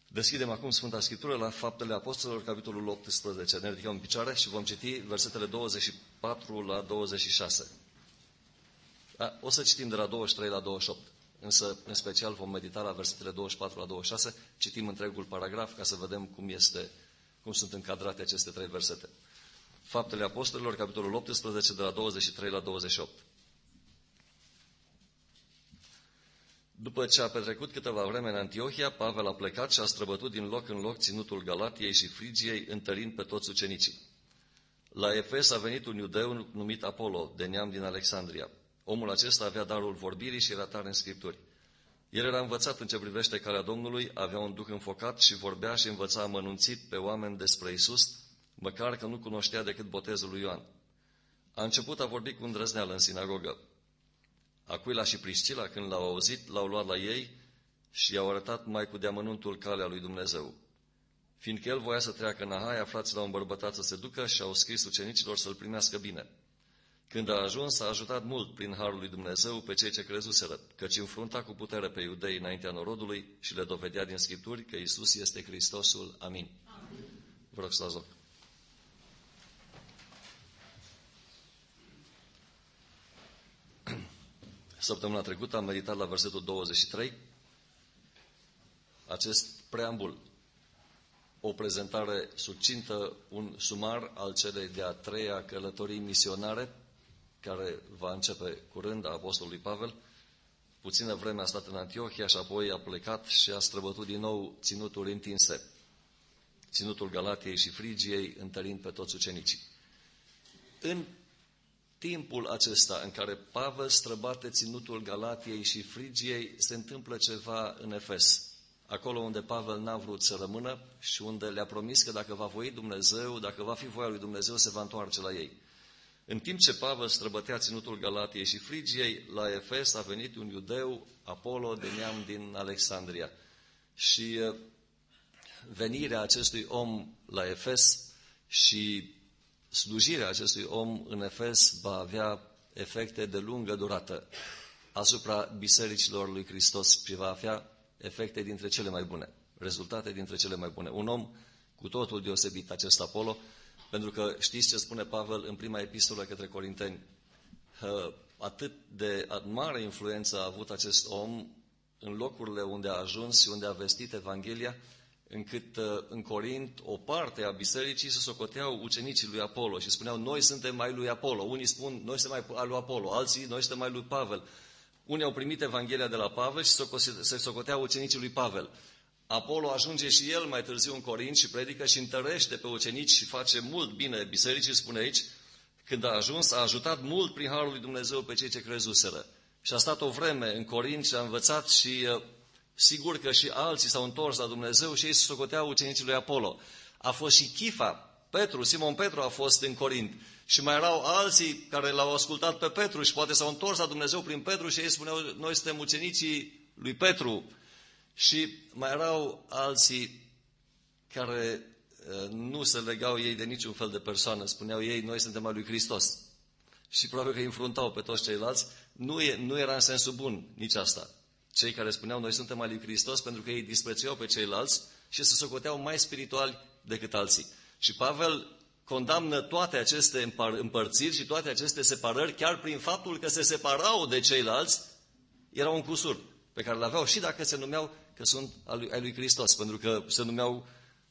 Deschidem acum Sfânta Scriptură la Faptele Apostolilor, capitolul 18. Ne ridicăm în picioare și vom citi versetele 24 la 26. O să citim de la 23 la 28, însă în special vom medita la versetele 24 la 26. Citim întregul paragraf ca să vedem cum sunt încadrate aceste trei versete. Faptele Apostolilor, capitolul 18, de la 23 la 28. După ce a petrecut câteva vreme în Antiohia, Pavel a plecat și a străbătut din loc în loc ținutul Galatiei și Frigiei, întărind pe toți ucenicii. La Efes a venit un iudeu numit Apolo, de neam din Alexandria. Omul acesta avea darul vorbirii și era tare în Scripturi. El era învățat în ce privește calea Domnului, avea un duh înfocat și vorbea și învăța amănunțit pe oameni despre Iisus, măcar că nu cunoștea decât botezul lui Ioan. A început a vorbi cu îndrăzneală în sinagogă. Aquila și Priscila, când l-au auzit, l-au luat la ei și i-au arătat mai cu deamănuntul calea lui Dumnezeu. Fiindcă el voia să treacă în Ahaia, frații l-au îmbărbătat să se ducă și au scris ucenicilor să-l primească bine. Când a ajuns, a ajutat mult prin harul lui Dumnezeu pe cei ce crezuseră, căci înfrunta cu putere pe iudei înaintea norodului și le dovedea din Scripturi că Iisus este Hristosul. Amin. Amin. Vă rog să luați loc. Săptămâna trecută am meditat la versetul 23, acest preambul, o prezentare succintă, un sumar al celei de-a treia călătorii misionare, care va începe curând, a apostolului Pavel. Puțină vreme a stat în Antiohia și apoi a plecat și a străbătut din nou ținuturi întinse, ținutul Galatiei și Frigiei, întărind pe toți ucenicii. În timpul acesta în care Pavel străbate ținutul Galatiei și Frigiei, se întâmplă ceva în Efes. Acolo unde Pavel n-a vrut să rămână și unde le-a promis că dacă va voi Dumnezeu, dacă va fi voia lui Dumnezeu, se va întoarce la ei. În timp ce Pavel străbătea ținutul Galatiei și Frigiei, la Efes a venit un iudeu, Apolo, de neam din Alexandria. Și venirea acestui om la Efes și slujirea acestui om în Efes va avea efecte de lungă durată asupra bisericilor lui Hristos și va avea efecte dintre cele mai bune, rezultate dintre cele mai bune. Un om cu totul deosebit, acest Apolo, pentru că știți ce spune Pavel în prima epistolă către Corinteni? Atât de mare influență a avut acest om în locurile unde a ajuns și unde a vestit Evanghelia, încât în Corint o parte a bisericii se socoteau ucenicii lui Apolo și spuneau, noi suntem mai lui Apolo. Unii spun, noi suntem mai lui Apolo, alții, noi suntem mai lui Pavel. Unii au primit Evanghelia de la Pavel și se socoteau ucenicii lui Pavel. Apolo ajunge și el mai târziu în Corint și predică și întărește pe ucenici și face mult bine bisericii, spune aici, când a ajuns, a ajutat mult prin harul lui Dumnezeu pe cei ce crezuseră. Și a stat o vreme în Corint și a învățat și sigur că și alții s-au întors la Dumnezeu și ei se socoteau ucenicii lui Apolo. A fost și Chifa, Simon Petru a fost în Corint. Și mai erau alții care l-au ascultat pe Petru și poate s-au întors la Dumnezeu prin Petru și ei spuneau, noi suntem ucenicii lui Petru. Și mai erau alții care nu se legau ei de niciun fel de persoană. Spuneau ei, noi suntem al lui Hristos. Și probabil că îi înfruntau pe toți ceilalți. Nu era în sensul bun nici asta. Cei care spuneau, noi suntem al lui Hristos, pentru că ei disprețuiau pe ceilalți și se socoteau mai spirituali decât alții. Și Pavel condamnă toate aceste împărțiri și toate aceste separări, chiar prin faptul că se separau de ceilalți, era un cusur pe care l-aveau și dacă se numeau că sunt al lui Hristos, pentru că se numeau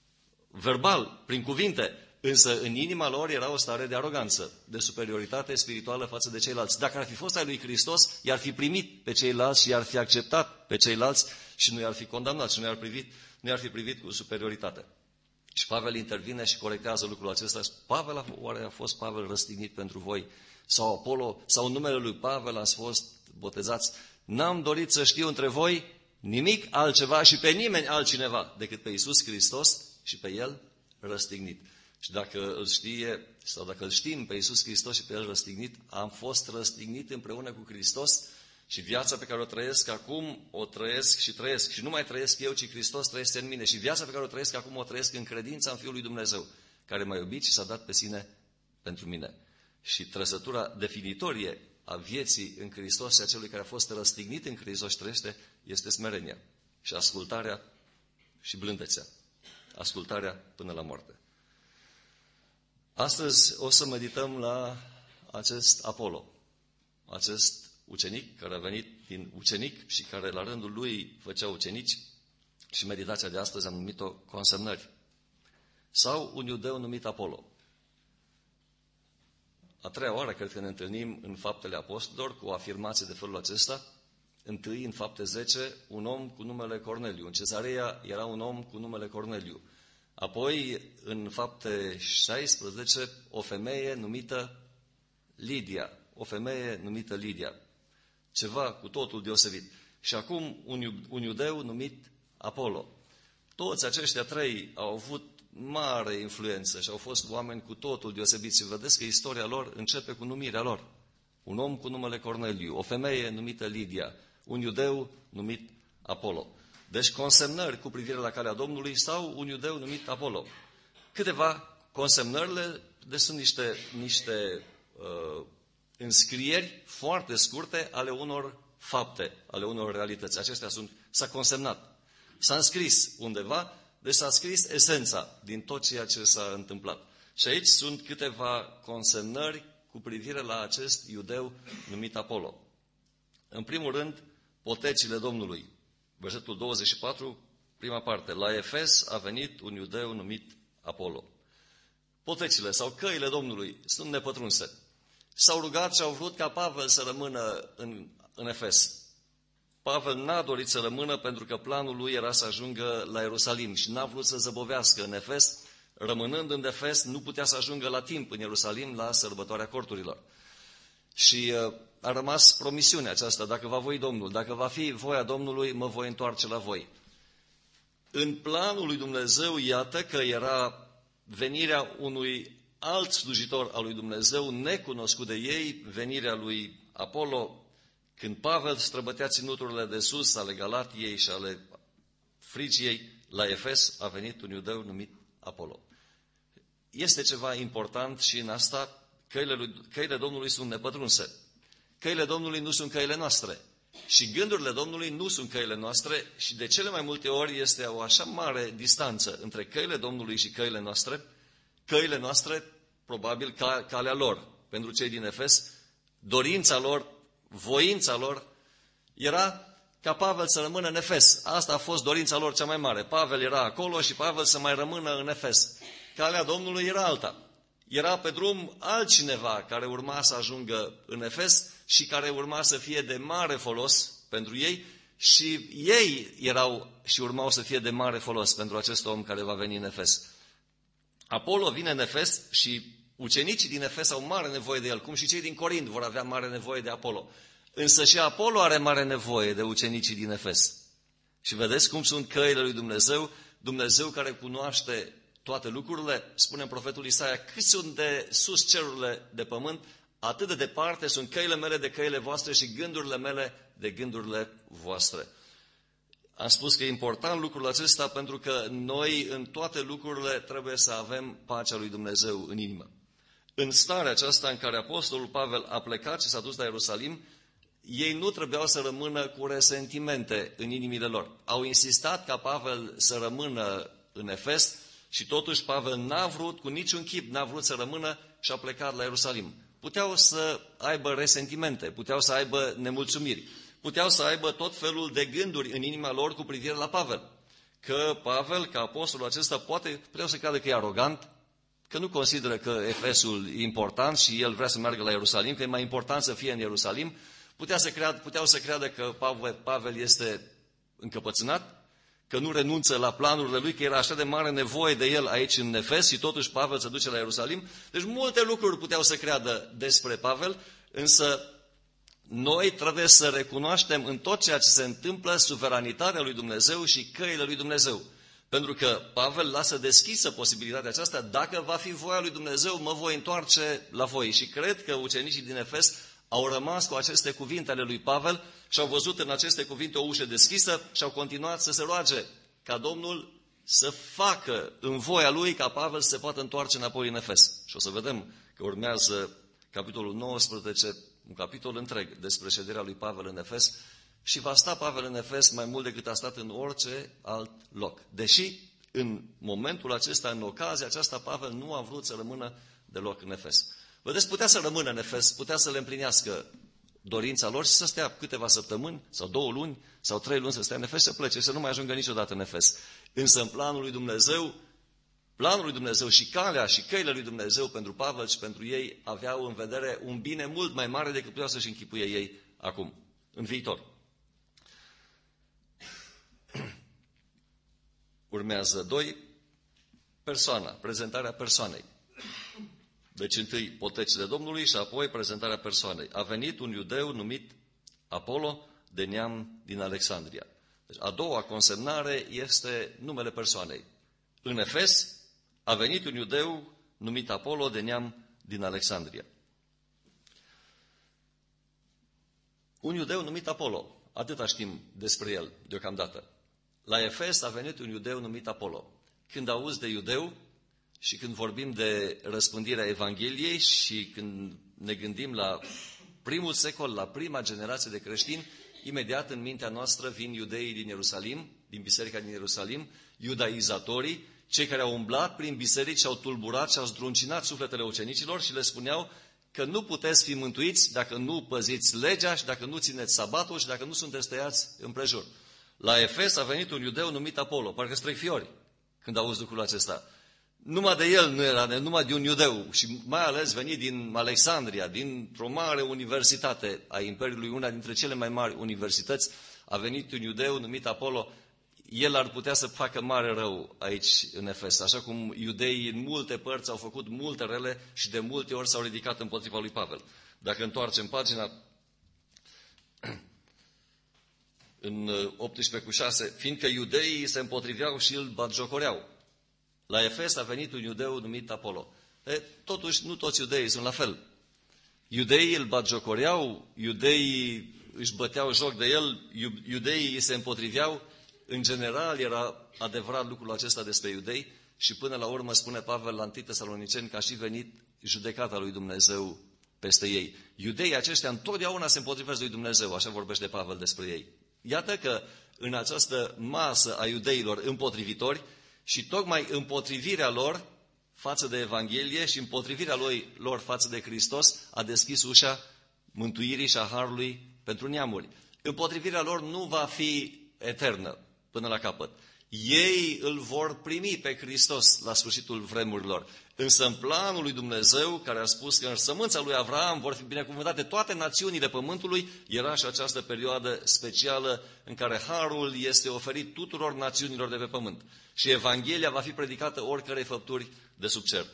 verbal, prin cuvinte, însă în inima lor era o stare de aroganță, de superioritate spirituală față de ceilalți. Dacă ar fi fost al lui Hristos, i-ar fi primit pe ceilalți și i-ar fi acceptat pe ceilalți și nu i-ar fi condamnat și nu i-ar fi privit cu superioritate. Și Pavel intervine și corectează lucrul acesta. Oare a fost Pavel răstignit pentru voi? Sau Apolo, sau în numele lui Pavel ați fost botezați? N-am dorit să știu între voi nimic altceva și pe nimeni altcineva decât pe Iisus Hristos și pe El răstignit. Și dacă îl știe, sau dacă îl știm pe Iisus Hristos și pe El răstignit, am fost răstignit împreună cu Hristos și viața pe care o trăiesc acum, o trăiesc și trăiesc. Și nu mai trăiesc eu, ci Hristos trăiește în mine. Și viața pe care o trăiesc acum, o trăiesc în credința în Fiul lui Dumnezeu, care m-a iubit și s-a dat pe sine pentru mine. Și trăsătura definitorie a vieții în Hristos și a celui care a fost răstignit în Hristos și trăiește, este smerenia și ascultarea și blândețea, ascultarea până la moarte. Astăzi o să medităm la acest Apollo, acest ucenic care a venit din ucenic și care la rândul lui făcea ucenici, și meditația de astăzi am numit-o consemnări. Sau un iudeu numit Apollo. A treia oară cred că ne întâlnim în Faptele Apostolilor cu o afirmație de felul acesta. Întâi, în Fapte 10, un om cu numele Corneliu. În Cezarea era un om cu numele Corneliu. Apoi, în Fapte 16, o femeie numită Lidia. O femeie numită Lidia. Ceva cu totul deosebit. Și acum un iudeu numit Apollo. Toți aceștia trei au avut mare influență și au fost oameni cu totul deosebiți. Și vedeți că istoria lor începe cu numirea lor. Un om cu numele Corneliu, o femeie numită Lidia, un iudeu numit Apollo. Deci consemnări cu privire la calea Domnului sau un iudeu numit Apollo. Câteva consemnările, deci sunt niște înscrieri foarte scurte ale unor fapte, ale unor realități. Acestea s-a consemnat. S-a înscris undeva, deci s-a scris esența din tot ceea ce s-a întâmplat. Și aici sunt câteva consemnări cu privire la acest iudeu numit Apollo. În primul rând, potecile Domnului. Versetul 24, prima parte. La Efes a venit un iudeu numit Apollo. Potecile sau căile Domnului sunt nepătrunse. S-au rugat și au vrut ca Pavel să rămână în Efes. Pavel n-a dorit să rămână pentru că planul lui era să ajungă la Ierusalim și n-a vrut să zăbovească în Efes. Rămânând în Efes, nu putea să ajungă la timp în Ierusalim la sărbătoarea corturilor. Și a rămas promisiunea aceasta, dacă va voi Domnul, dacă va fi voia Domnului, mă voi întoarce la voi. În planul lui Dumnezeu, iată că era venirea unui alt slujitor al lui Dumnezeu, necunoscut de ei, venirea lui Apollo. Când Pavel străbătea ținuturile de sus ale Galatiei și ale Frigiei, la Efes a venit un iudeu numit Apollo. Este ceva important și în asta, căile Domnului sunt nepătrunse. Căile Domnului nu sunt căile noastre. Și gândurile Domnului nu sunt căile noastre și de cele mai multe ori este o așa mare distanță între căile Domnului și căile noastre, probabil calea lor. Pentru cei din Efes, dorința lor, voința lor era ca Pavel să rămână în Efes. Asta a fost dorința lor cea mai mare. Pavel era acolo și Pavel să mai rămână în Efes. Calea Domnului era alta. Era pe drum altcineva care urma să ajungă în Efes și care urma să fie de mare folos pentru ei și ei erau și urmau să fie de mare folos pentru acest om care va veni în Efes. Apollo vine în Efes și ucenicii din Efes au mare nevoie de el, cum și cei din Corint vor avea mare nevoie de Apollo. Însă și Apollo are mare nevoie de ucenicii din Efes. Și vedeți cum sunt căile lui Dumnezeu, Dumnezeu care cunoaște toate lucrurile, spune profetul Isaia, cât sunt de sus cerurile de pământ, atât de departe sunt căile mele de căile voastre și gândurile mele de gândurile voastre. Am spus că e important lucrul acesta pentru că noi în toate lucrurile trebuie să avem pacea lui Dumnezeu în inimă. În starea aceasta în care apostolul Pavel a plecat și s-a dus la Ierusalim, ei nu trebuiau să rămână cu resentimente în inimile lor. Au insistat ca Pavel să rămână în Efes și totuși Pavel n-a vrut, cu niciun chip, n-a vrut să rămână și a plecat la Ierusalim. Puteau să aibă resentimente, puteau să aibă nemulțumiri, puteau să aibă tot felul de gânduri în inima lor cu privire la Pavel. Că Pavel, ca apostolul acesta, puteau să creadă că e arogant, că nu consideră că Efesul e important și el vrea să meargă la Ierusalim, că e mai important să fie în Ierusalim. Puteau să creadă că Pavel este încăpățânat, că nu renunță la planurile lui, că era așa de mare nevoie de el aici în Efes și totuși Pavel se duce la Ierusalim. Deci multe lucruri puteau să creadă despre Pavel, însă noi trebuie să recunoaștem în tot ceea ce se întâmplă suveranitatea lui Dumnezeu și căile lui Dumnezeu. Pentru că Pavel lasă deschisă posibilitatea aceasta, dacă va fi voia lui Dumnezeu, mă voi întoarce la voi. Și cred că ucenicii din Efes au rămas cu aceste cuvinte ale lui Pavel și au văzut în aceste cuvinte o ușă deschisă și au continuat să se roage ca Domnul să facă în voia lui ca Pavel să se poată întoarce înapoi în Efes. Și o să vedem că urmează capitolul 19, un capitol întreg despre șederea lui Pavel în Efes și va sta Pavel în Efes mai mult decât a stat în orice alt loc. Deși în momentul acesta, în ocazia aceasta, Pavel nu a vrut să rămână deloc în Efes. Vedeți, putea să rămână în Efes, putea să le împlinească dorința lor și să stea câteva săptămâni sau 2 luni sau 3 luni să stea în Efes și să plece, să nu mai ajungă niciodată în Efes. Însă în planul lui Dumnezeu și calea și căile lui Dumnezeu pentru Pavel și pentru ei aveau în vedere un bine mult mai mare decât puteau să-și închipuie ei acum, în viitor. Urmează 2, persoana, prezentarea persoanei. Deci întâi potecile Domnului și apoi prezentarea persoanei. A venit un iudeu numit Apollo, de neam din Alexandria. Deci a doua consemnare este numele persoanei. În Efes a venit un iudeu numit Apollo, de neam din Alexandria. Un iudeu numit Apollo, atâta știm despre el deocamdată. La Efes a venit un iudeu numit Apollo. Când auzi de iudeu și când vorbim de răspândirea Evangheliei și când ne gândim la primul secol, la prima generație de creștini, imediat în mintea noastră vin iudeii din Ierusalim, din biserica din Ierusalim, iudaizatorii, cei care au umblat prin biserici și au tulburat și au zdruncinat sufletele ucenicilor și le spuneau că nu puteți fi mântuiți dacă nu păziți legea și dacă nu țineți sabatul și dacă nu sunteți tăiați împrejur. La Efes a venit un iudeu numit Apollo, parcă străi fiori când auzi lucrul acesta. Numai de el nu era, numai de un iudeu și mai ales venit din Alexandria, dintr-o mare universitate a Imperiului, una dintre cele mai mari universități, a venit un iudeu numit Apollo. El ar putea să facă mare rău aici în Efes, așa cum iudeii în multe părți au făcut multe rele și de multe ori s-au ridicat împotriva lui Pavel. Dacă întoarcem pagina în 18:6, fiindcă iudeii se împotriveau și îl batjocoreau. La Efes a venit un iudeu numit Apollo. Totuși, nu toți iudeii sunt la fel. Iudeii îl batjocoreau, iudeii își băteau joc de el, iudeii se împotriveau. În general era adevărat lucrul acesta despre iudei și până la urmă spune Pavel la 1 Tesaloniceni că a și venit judecata lui Dumnezeu peste ei. Iudeii aceștia întotdeauna se împotrivesc lui Dumnezeu, așa vorbește Pavel despre ei. Iată că în această masă a iudeilor împotrivitori și tocmai împotrivirea lor față de Evanghelie și împotrivirea lor față de Hristos a deschis ușa mântuirii și a harului pentru neamuri. Împotrivirea lor nu va fi eternă până la capăt. Ei îl vor primi pe Hristos la sfârșitul vremurilor. Însă în planul lui Dumnezeu, care a spus că în sămânța lui Avraam vor fi binecuvântate toate națiunile pământului, era și această perioadă specială în care harul este oferit tuturor națiunilor de pe pământ. Și Evanghelia va fi predicată oricărei făpturi de sub cer.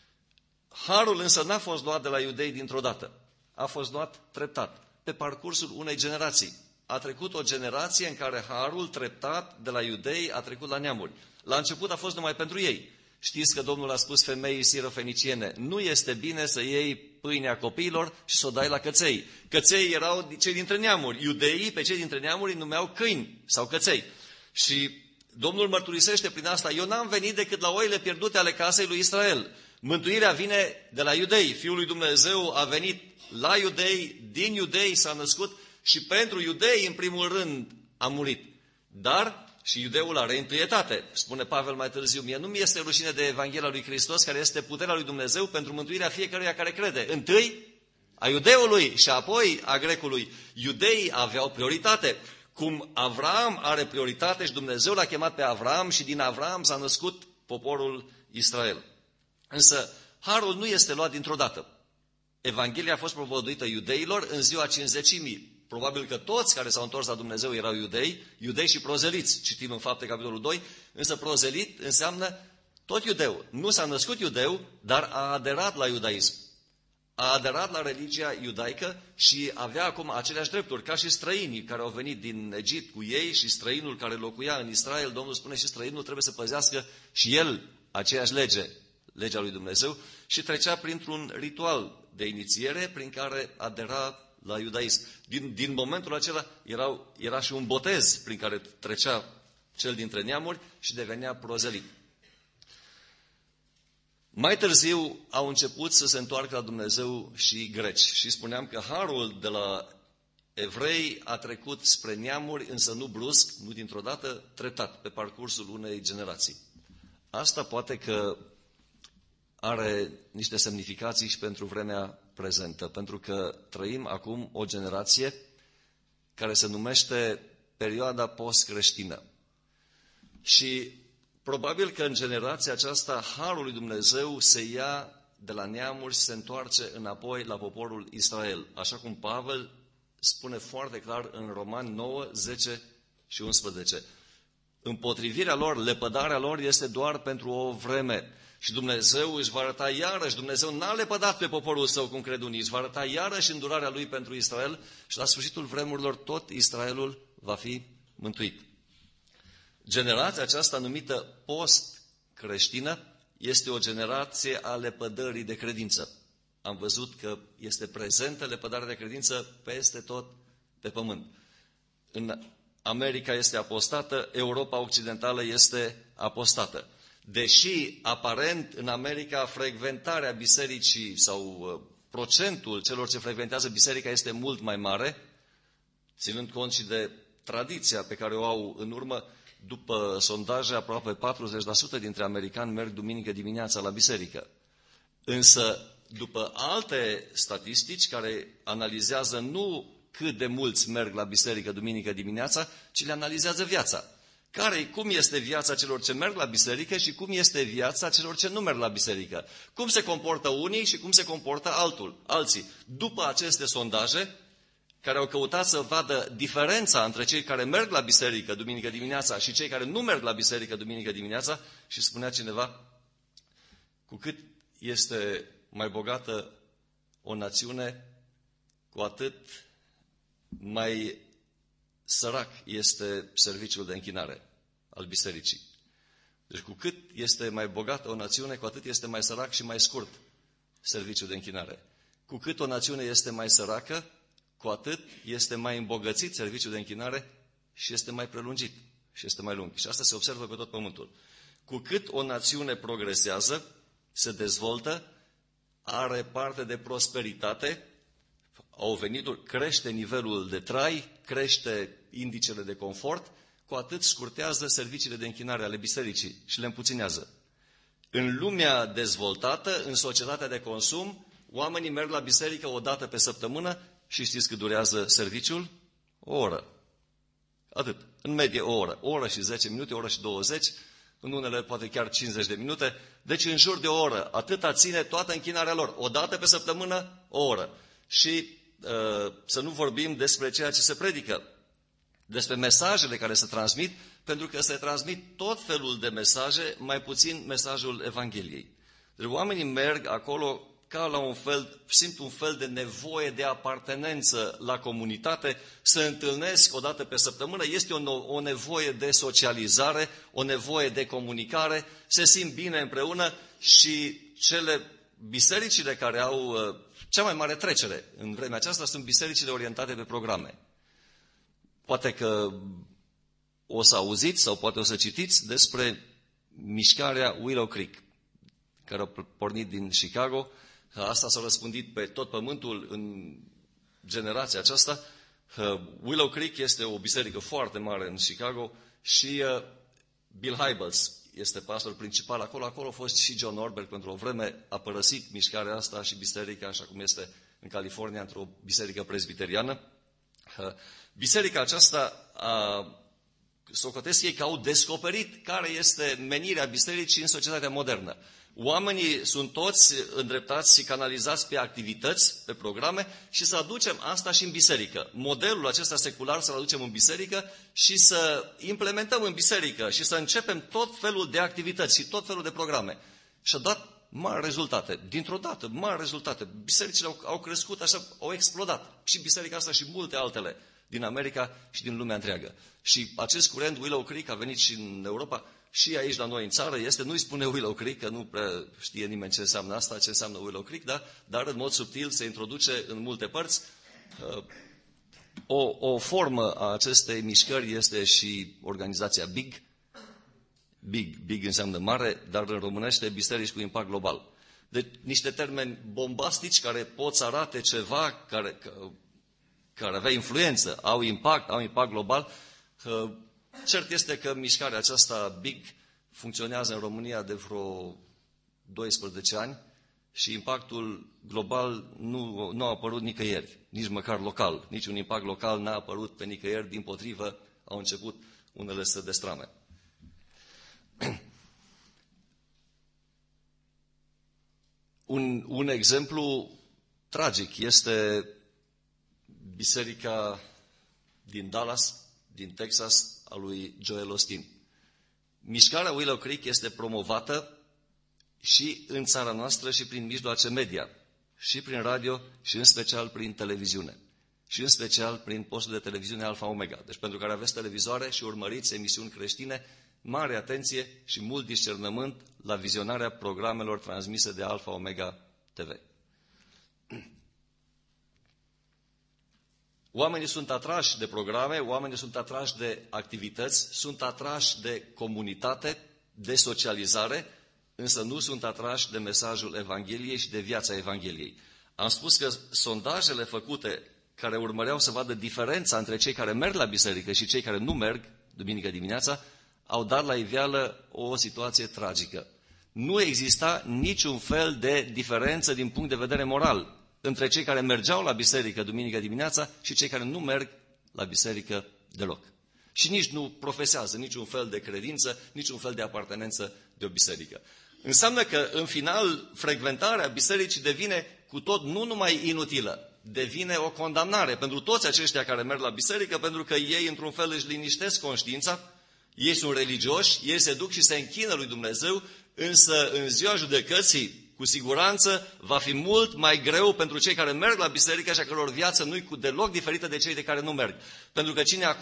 Harul însă n-a fost luat de la iudei dintr-o dată. A fost luat treptat, pe parcursul unei generații. A trecut o generație în care harul treptat de la iudei a trecut la neamuri. La început a fost numai pentru ei. Știți că Domnul a spus femeii sirofeniciene, nu este bine să iei pâinea copiilor și să o dai la căței. Căței erau cei dintre neamuri. Iudeii pe cei dintre neamuri îi numeau câini sau căței. Și Domnul mărturisește prin asta, eu n-am venit decât la oile pierdute ale casei lui Israel. Mântuirea vine de la iudei. Fiul lui Dumnezeu a venit la iudei, din iudei s-a născut și pentru iudei, în primul rând, a murit. Dar și iudeul are întâietate. Spune Pavel mai târziu, mie nu mi este rușine de Evanghelia lui Hristos, care este puterea lui Dumnezeu pentru mântuirea fiecăruia care crede. Întâi a iudeului și apoi a grecului. Iudeii aveau prioritate. Cum Avraam are prioritate și Dumnezeu l-a chemat pe Avraam și din Avraam s-a născut poporul Israel. Însă harul nu este luat dintr-o dată. Evanghelia a fost propovăduită iudeilor în ziua Cincizecimii. Probabil că toți care s-au întors la Dumnezeu erau iudei și prozeliți, citim în Fapte, capitolul 2, însă prozelit înseamnă tot iudeu. Nu s-a născut iudeu, dar a aderat la iudaism. A aderat la religia iudaică și avea acum aceleași drepturi, ca și străinii care au venit din Egipt cu ei și străinul care locuia în Israel. Domnul spune și străinul trebuie să păzească și el aceeași lege, legea lui Dumnezeu, și trecea printr-un ritual de inițiere prin care adera la iudaism. Din momentul acela era și un botez prin care trecea cel dintre neamuri și devenea prozelit. Mai târziu au început să se întoarcă la Dumnezeu și greci. Și spuneam că harul de la evrei a trecut spre neamuri, însă nu brusc, nu dintr-o dată, treptat, pe parcursul unei generații. Asta poate că are niște semnificații și pentru vremea prezentă, pentru că trăim acum o generație care se numește perioada post-creștină. Și probabil că în generația aceasta Harul lui Dumnezeu se ia de la neamuri și se întoarce înapoi la poporul Israel, așa cum Pavel spune foarte clar în Romani 9, 10 și 11. Împotrivirea lor, lepădarea lor este doar pentru o vreme. Și Dumnezeu își va arăta iarăși, Dumnezeu n-a lepădat pe poporul său, cum cred unii, își va arăta iarăși îndurarea lui pentru Israel și la sfârșitul vremurilor tot Israelul va fi mântuit. Generația aceasta numită post-creștină este o generație a lepădării de credință. Am văzut că este prezentă lepădarea de credință peste tot pe pământ. În America este apostată, Europa Occidentală este apostată. Deși, aparent, în America, frecventarea bisericii sau procentul celor ce frecventează biserica este mult mai mare, ținând cont și de tradiția pe care o au în urmă, după sondaje, aproape 40% dintre americani merg duminică dimineața la biserică. Însă, după alte statistici care analizează nu cât de mulți merg la biserică duminică dimineața, ci le analizează viața. Cum este viața celor ce merg la biserică și cum este viața celor ce nu merg la biserică. Cum se comportă unii și cum se comportă alții. După aceste sondaje, care au căutat să vadă diferența între cei care merg la biserică duminică dimineața și cei care nu merg la biserică duminică dimineața, și spunea cineva, cu cât este mai bogată o națiune, cu atât mai sărac este serviciul de închinare al bisericii. Deci cu cât este mai bogată o națiune, cu atât este mai sărac și mai scurt serviciul de închinare. Cu cât o națiune este mai săracă, cu atât este mai îmbogățit serviciul de închinare și este mai prelungit și este mai lung. Și asta se observă pe tot pământul. Cu cât o națiune progresează, se dezvoltă, are parte de prosperitate, au venituri, crește nivelul de trai, crește indicele de confort, cu atât scurtează serviciile de închinare ale bisericii și le împuținează. În lumea dezvoltată, în societatea de consum, oamenii merg la biserică o dată pe săptămână și știți cât durează serviciul? O oră. Atât. În medie o oră. O oră și 10 minute, o oră și 20, în unele poate chiar 50 de minute. Deci în jur de o oră. Atâta ține toată închinarea lor. O dată pe săptămână, o oră. Și să nu vorbim despre ceea ce se predică, despre mesajele care se transmit, pentru că se transmit tot felul de mesaje, mai puțin mesajul Evangheliei. Deci oamenii merg acolo ca la simt un fel de nevoie de apartenență la comunitate, se întâlnesc o dată pe săptămână, este o nevoie de socializare, o nevoie de comunicare, se simt bine împreună și bisericile care au cea mai mare trecere în vremea aceasta sunt bisericile orientate pe programe. Poate că o să auziți sau poate o să citiți despre mișcarea Willow Creek, care a pornit din Chicago. Asta s-a răspândit pe tot pământul în generația aceasta. Willow Creek este o biserică foarte mare în Chicago și Bill Hybels este pastor principal acolo. Acolo a fost și John Ortberg pentru o vreme, a părăsit mișcarea asta și biserica, așa cum este în California, într-o biserică presbiteriană. Biserica aceasta socotesc ei că au descoperit care este menirea bisericii în societatea modernă. Oamenii sunt toți îndreptați și canalizați pe activități, pe programe și să aducem asta și în biserică. Modelul acesta secular să-l aducem în biserică și să implementăm în biserică și să începem tot felul de activități și tot felul de programe. Și a dat mari rezultate. Dintr-o dată, mari rezultate. Bisericile au crescut așa, au explodat. Și biserica asta și multe altele din America și din lumea întreagă. Și acest curent Willow Creek a venit și în Europa. Și aici la noi în țară nu-i spune Willow Creek, că nu prea știe nimeni ce înseamnă asta, ce înseamnă Willow Creek, dar în mod subtil se introduce în multe părți. O formă a acestei mișcări este și organizația BIG. BIG înseamnă mare, dar în românește biserici cu impact global. Deci niște termeni bombastici care pot să arate ceva, care avea influență, au impact global. Cert este că mișcarea aceasta Big funcționează în România de vreo 12 ani și impactul global nu a apărut nicăieri, nici măcar local. Niciun impact local n-a apărut pe nicăieri, dimpotrivă, au început unele să destrame. Un exemplu tragic este biserica din Dallas, din Texas, a lui Joel Osteen. Mișcarea Willow Creek este promovată și în țara noastră și prin mijloace media, și prin radio și în special prin televiziune. Și în special prin postul de televiziune Alfa Omega. Deci pentru care aveți televizoare și urmăriți emisiuni creștine, mare atenție și mult discernământ la vizionarea programelor transmise de Alfa Omega TV. Oamenii sunt atrași de programe, oamenii sunt atrași de activități, sunt atrași de comunitate, de socializare, însă nu sunt atrași de mesajul Evangheliei și de viața Evangheliei. Am spus că sondajele făcute care urmăreau să vadă diferența între cei care merg la biserică și cei care nu merg duminică dimineața, au dat la iveală o situație tragică. Nu exista niciun fel de diferență din punct de vedere moral între cei care mergeau la biserică duminică dimineața și cei care nu merg la biserică deloc. Și nici nu profesează niciun fel de credință, niciun fel de apartenență de o biserică. Înseamnă că, în final, frecventarea bisericii devine cu tot nu numai inutilă, devine o condamnare pentru toți aceștia care merg la biserică, pentru că ei, într-un fel, își liniștesc conștiința, ei sunt religioși, ei se duc și se închină lui Dumnezeu, însă în ziua judecății, cu siguranță, va fi mult mai greu pentru cei care merg la biserică și a căror viață nu-i deloc diferită de cei de care nu merg. Pentru că cine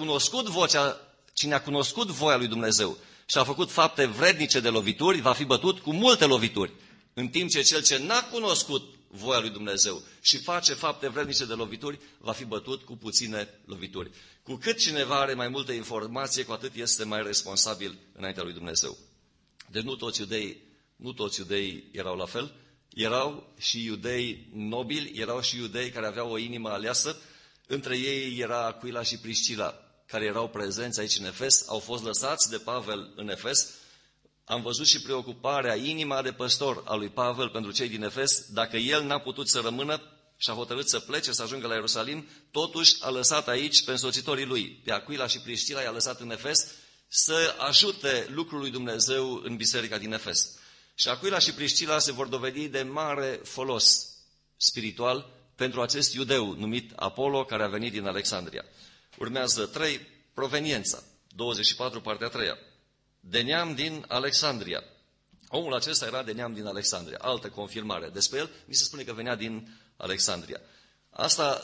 a cunoscut voia lui Dumnezeu și a făcut fapte vrednice de lovituri, va fi bătut cu multe lovituri. În timp ce cel ce n-a cunoscut voia lui Dumnezeu și face fapte vrednice de lovituri, va fi bătut cu puține lovituri. Cu cât cineva are mai multă informație, cu atât este mai responsabil înaintea lui Dumnezeu. Deci nu toți iudeii erau la fel, erau și iudei nobili, erau și iudei care aveau o inimă aleasă, între ei era Aquila și Priscila, care erau prezenți aici în Efes, au fost lăsați de Pavel în Efes. Am văzut și preocuparea, inima de păstor a lui Pavel pentru cei din Efes, dacă el n-a putut să rămână și a hotărât să plece, să ajungă la Ierusalim, totuși a lăsat aici pe însoțitorii lui, pe Aquila și Priscila i-a lăsat în Efes să ajute lucrul lui Dumnezeu în biserica din Efes. Și Aquila și Priscila se vor dovedi de mare folos spiritual pentru acest iudeu numit Apollo, care a venit din Alexandria. Urmează 3, proveniența, 24, partea 3. De neam din Alexandria. Omul acesta era de neam din Alexandria. Altă confirmare despre el, mi se spune că venea din Alexandria. Asta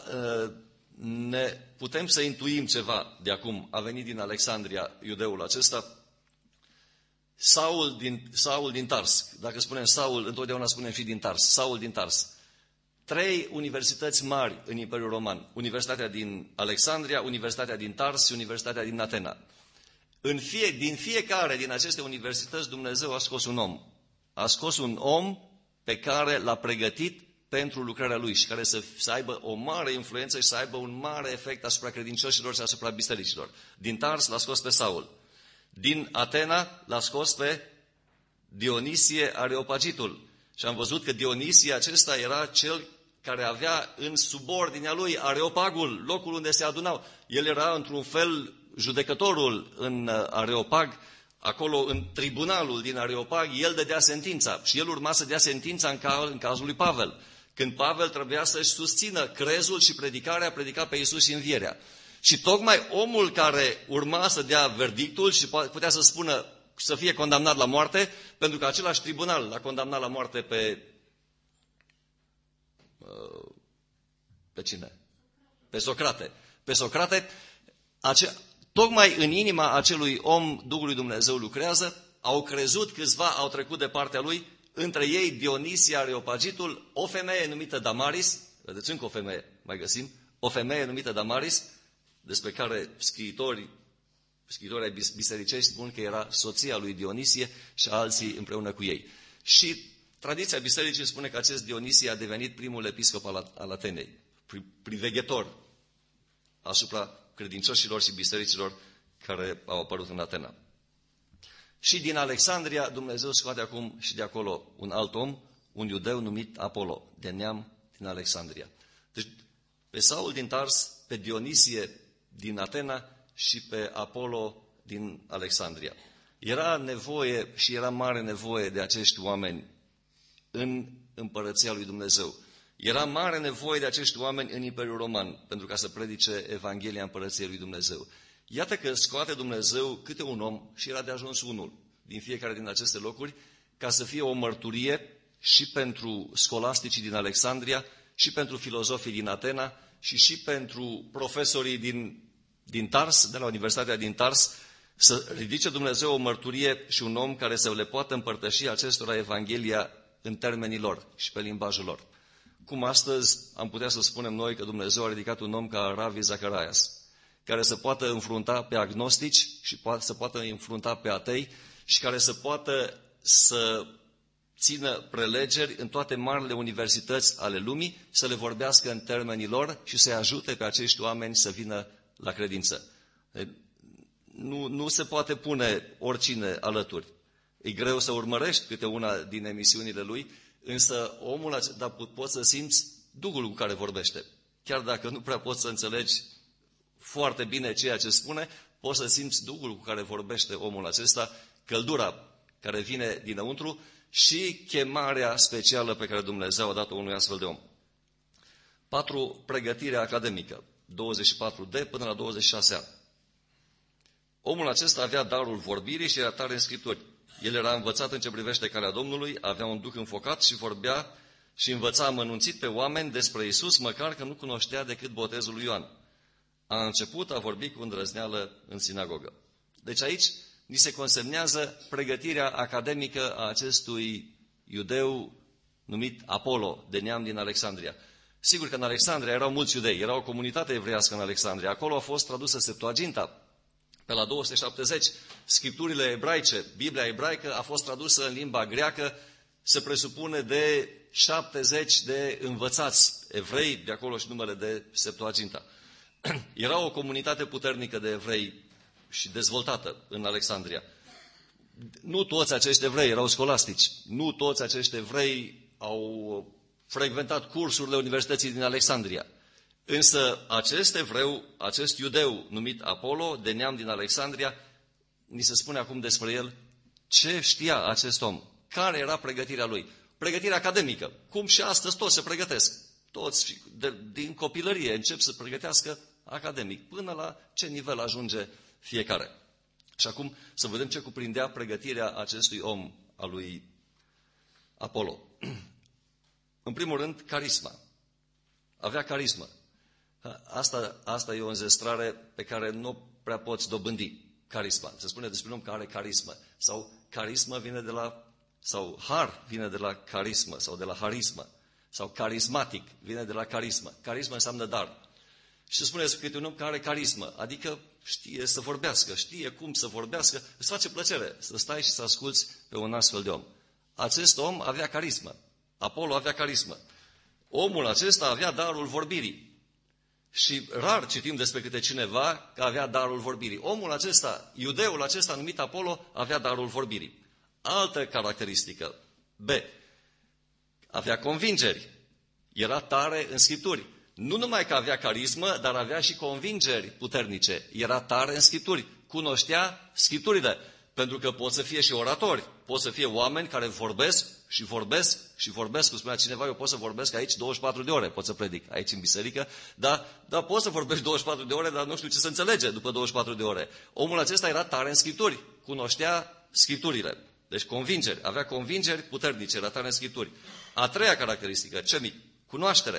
ne putem să intuim ceva de acum. A venit din Alexandria iudeul acesta. Saul din Tars. Dacă spunem Saul, întotdeauna spunem și din Tars. Saul din Tars. 3 universități mari în Imperiul Roman. Universitatea din Alexandria, Universitatea din Tars și Universitatea din Atena. Din fiecare din aceste universități Dumnezeu a scos un om. A scos un om pe care l-a pregătit pentru lucrarea lui și care să aibă o mare influență și să aibă un mare efect asupra credincioșilor și asupra bisericilor. Din Tars l-a scos pe Saul. Din Atena l-a scos pe Dionisie Areopagitul. Și am văzut că Dionisie acesta era cel care avea în subordinea lui Areopagul, locul unde se adunau. El era într-un fel judecătorul în Areopag, acolo în tribunalul din Areopag, el dădea sentința și el urma să dea sentința în cazul lui Pavel. Când Pavel trebuia să-și susțină crezul și predica pe Iisus și învierea. Și tocmai omul care urma să dea verdictul și putea să spună să fie condamnat la moarte, pentru că același tribunal l-a condamnat la moarte pe cine? Pe Socrate. Pe Socrate, tocmai în inima acelui om Duhul lui Dumnezeu lucrează, au crezut câțiva, au trecut de partea lui, între ei Dionisia Areopagitul, o femeie numită Damaris, vedeți încă o femeie, mai găsim, o femeie numită Damaris, despre care scriitorii bisericești spun că era soția lui Dionisie și alții împreună cu ei. Și tradiția bisericii spune că acest Dionisie a devenit primul episcop al Atenei, priveghetor, asupra credincioșilor și bisericilor care au apărut în Atena. Și din Alexandria Dumnezeu scoate acum și de acolo un alt om, un iudeu numit Apolo, de neam din Alexandria. Deci pe Saul din Tars, pe Dionisie din Atena și pe Apolo din Alexandria. Era nevoie și era mare nevoie de acești oameni în împărăția lui Dumnezeu. Era mare nevoie de acești oameni în Imperiul Roman pentru ca să predice Evanghelia împărăției lui Dumnezeu. Iată că scoate Dumnezeu câte un om, și era de ajuns unul din fiecare din aceste locuri, ca să fie o mărturie și pentru scolasticii din Alexandria, și pentru filozofii din Atena, și pentru profesorii din Tars, de la Universitatea din Tars, să ridice Dumnezeu o mărturie și un om care să le poată împărtăși acestora Evanghelia în termenii lor și pe limbajul lor. Cum astăzi am putea să spunem noi că Dumnezeu a ridicat un om ca Ravi Zacarias, care să poată înfrunta pe agnostici și să poată înfrunta pe atei și care să poată să țină prelegeri în toate marile universități ale lumii, să le vorbească în termenii lor și să-i ajute pe acești oameni să vină la credință. Nu se poate pune oricine alături. E greu să urmărești câte una din emisiunile lui, însă omul dar poți să simți Duhul cu care vorbește. Chiar dacă nu prea poți să înțelegi foarte bine ceea ce spune, poți să simți Duhul cu care vorbește omul acesta, căldura care vine dinăuntru și chemarea specială pe care Dumnezeu a dat-o unui astfel de om. 4. Pregătirea academică, 24D până la 26 ani. Omul acesta avea darul vorbirii și era tare în Scripturi. El era învățat în ce privește calea Domnului, avea un duh înfocat și vorbea și învăța amănunțit pe oameni despre Iisus, măcar că nu cunoștea decât botezul lui Ioan. A început a vorbi cu îndrăzneală în sinagogă. Deci aici ni se consemnează pregătirea academică a acestui iudeu numit Apolo, de neam din Alexandria. Sigur că în Alexandria erau mulți iudei, era o comunitate evreiască în Alexandria. Acolo a fost tradusă Septuaginta. Pe la 270, scripturile ebraice, Biblia ebraică a fost tradusă în limba greacă, se presupune de 70 de învățați evrei, de acolo și numele de Septuaginta. Era o comunitate puternică de evrei și dezvoltată în Alexandria. Nu toți acești evrei erau scolastici, nu toți acești evrei au frecventat cursurile Universității din Alexandria. Însă acest evreu, acest iudeu numit Apolo, de neam din Alexandria, ni se spune acum despre el ce știa acest om, care era pregătirea lui. Pregătirea academică, cum și astăzi toți se pregătesc. Toți din copilărie încep să pregătească academic, până la ce nivel ajunge fiecare. Și acum să vedem ce cuprindea pregătirea acestui om, al lui Apolo. În primul rând, carisma. Avea carismă. Asta e o înzestrare pe care nu prea poți dobândi. Carisma. Se spune despre un om care are carismă. Sau carismă vine de la, sau har vine de la carismă, sau de la harismă. Sau carismatic vine de la carismă. Carismă înseamnă dar. Și se spune despre un om care are carismă, adică știe să vorbească, știe cum să vorbească, îți face plăcere să stai și să asculți pe un astfel de om. Acest om avea carismă. Apolo avea carismă. Omul acesta avea darul vorbirii. Și rar citim despre câte cineva că avea darul vorbirii. Omul acesta, iudeul acesta numit Apolo, avea darul vorbirii. Altă caracteristică. B. Avea convingeri. Era tare în Scripturi. Nu numai că avea carismă, dar avea și convingeri puternice. Era tare în Scripturi. Cunoștea Scripturile. Pentru că pot să fie și oratori. Pot să fie oameni care vorbesc și vorbesc și vorbesc. Cum spunea cineva, eu pot să vorbesc aici 24 de ore. Pot să predic aici în biserică. Dar pot să vorbesc 24 de ore, dar nu știu ce să înțelege după 24 de ore. Omul acesta era tare în Scripturi. Cunoștea Scripturile. Deci convingeri. Avea convingeri puternice. Era tare în Scripturi. A treia caracteristică. Ce mic? Cunoaștere.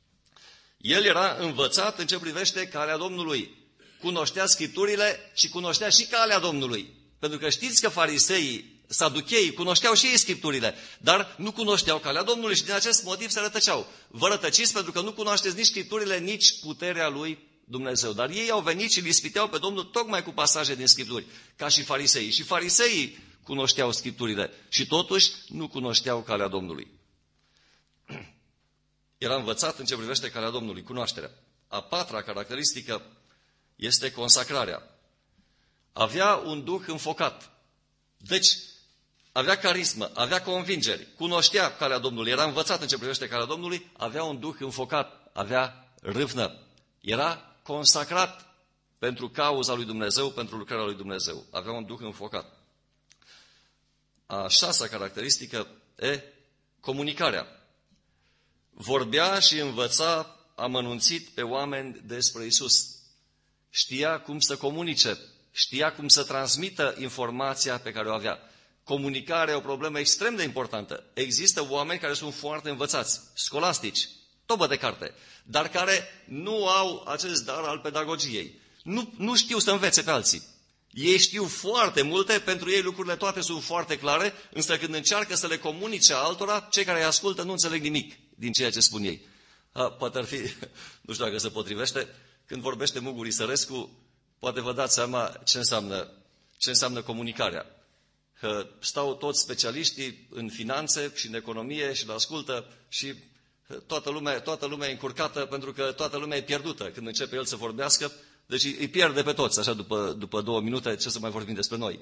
El era învățat în ce privește calea Domnului. Cunoștea Scripturile și cunoștea și calea Domnului. Pentru că știți că fariseii, saducheii, cunoșteau și ei Scripturile, dar nu cunoșteau calea Domnului și din acest motiv se rătăceau. Vă rătăciți pentru că nu cunoașteți nici Scripturile, nici puterea lui Dumnezeu. Dar ei au venit și îl ispiteau pe Domnul tocmai cu pasaje din Scripturi, ca și fariseii. Și fariseii cunoșteau Scripturile și totuși nu cunoșteau calea Domnului. Era învățat în ce privește calea Domnului, cunoașterea. A patra caracteristică este consacrarea. Avea un duh înfocat. Deci, avea carismă, avea convingeri, cunoștea calea Domnului, era învățat în ce privește calea Domnului, avea un duh înfocat, avea râvnă. Era consacrat pentru cauza lui Dumnezeu, pentru lucrarea lui Dumnezeu. Avea un duh înfocat. A șasea caracteristică e comunicarea. Vorbea și învăța amănunțit pe oameni despre Iisus. Știa cum să comunice, știa cum să transmită informația pe care o avea. Comunicarea e o problemă extrem de importantă. Există oameni care sunt foarte învățați, scolastici, tobă de carte, dar care nu au acest dar al pedagogiei. Nu știu să învețe pe alții. Ei știu foarte multe, pentru ei lucrurile toate sunt foarte clare, însă când încearcă să le comunice altora, cei care îi ascultă nu înțeleg nimic din ceea ce spun ei. Poate ar fi, nu știu dacă se potrivește, când vorbește Mugu Risărescu, poate vă dați seama ce înseamnă comunicarea. Că stau toți specialiștii în finanțe și în economie și le ascultă și toată lumea e încurcată pentru că toată lumea e pierdută când începe el să vorbească. Deci îi pierde pe toți, așa după 2 minute, ce să mai vorbim despre noi.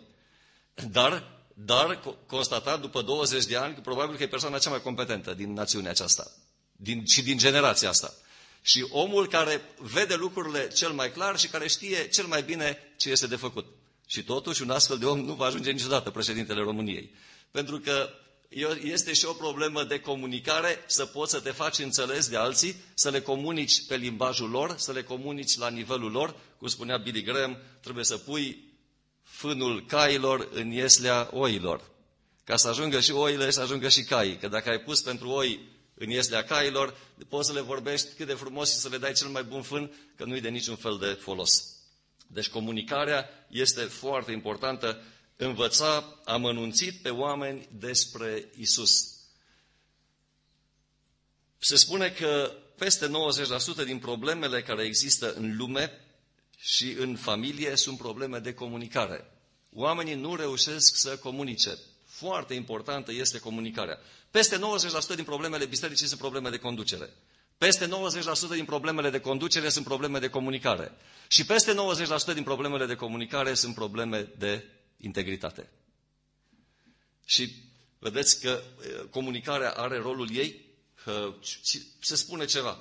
Dar constatat după 20 de ani, că probabil că e persoana cea mai competentă din națiunea aceasta și din generația asta. Și omul care vede lucrurile cel mai clar și care știe cel mai bine ce este de făcut. Și totuși un astfel de om nu va ajunge niciodată președintele României. Pentru că este și o problemă de comunicare, să poți să te faci înțeles de alții, să le comunici pe limbajul lor, să le comunici la nivelul lor. Cum spunea Billy Graham, trebuie să pui fânul cailor în ieslea oilor. Ca să ajungă și oile, să ajungă și caii. Că dacă ai pus pentru oi în ieslea cailor, poți să le vorbești cât de frumos și să le dai cel mai bun fân, că nu-i de niciun fel de folos. Deci comunicarea este foarte importantă. Învăța amănunțit pe oameni despre Isus. Se spune că peste 90% din problemele care există în lume și în familie sunt probleme de comunicare. Oamenii nu reușesc să comunice. Foarte importantă este comunicarea. Peste 90% din problemele bisericii sunt probleme de conducere. Peste 90% din problemele de conducere sunt probleme de comunicare. Și peste 90% din problemele de comunicare sunt probleme de integritate. Și vedeți că comunicarea are rolul ei, se spune ceva.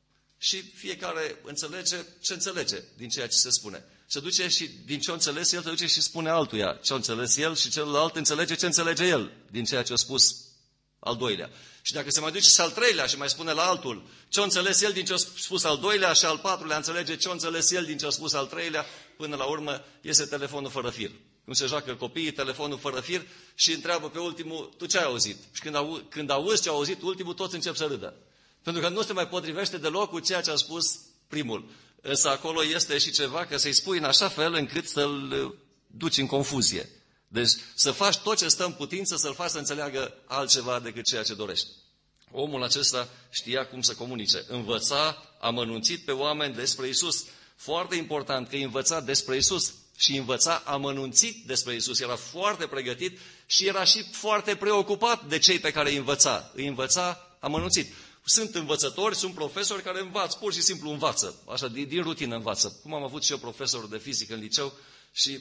Și fiecare înțelege ce înțelege din ceea ce se spune. Se duce și din ce a înțeles el, se duce și spune altuia ce a înțeles el și celălalt înțelege ce înțelege el din ceea ce a spus al doilea. Și dacă se mai duce și al treilea și mai spune la altul ce a înțeles el din ce a spus al doilea și al patrulea înțelege ce a înțeles el din ce a spus al treilea, până la urmă iese telefonul fără fir. Cum se joacă copiii, telefonul fără fir și întreabă pe ultimul, tu ce ai auzit? Și când auzi ce a auzit ultimul, toți încep să râdă. Pentru că nu se mai potrivește deloc cu ceea ce a spus primul. Însă acolo este și ceva că să-i spui în așa fel încât să-l duci în confuzie. Deci să faci tot ce stă în putință, să-l faci să înțeleagă altceva decât ceea ce dorești. Omul acesta știa cum să comunice. Învăța amănunțit pe oameni despre Isus. Foarte important că îi învăța despre Isus și învăța amănunțit despre Isus. Era foarte pregătit și era și foarte preocupat de cei pe care îi învăța. Îi învăța amănunțit. Sunt învățători, sunt profesori care învață, pur și simplu învață, așa, din rutină învață. Cum am avut și eu profesor de fizică în liceu și,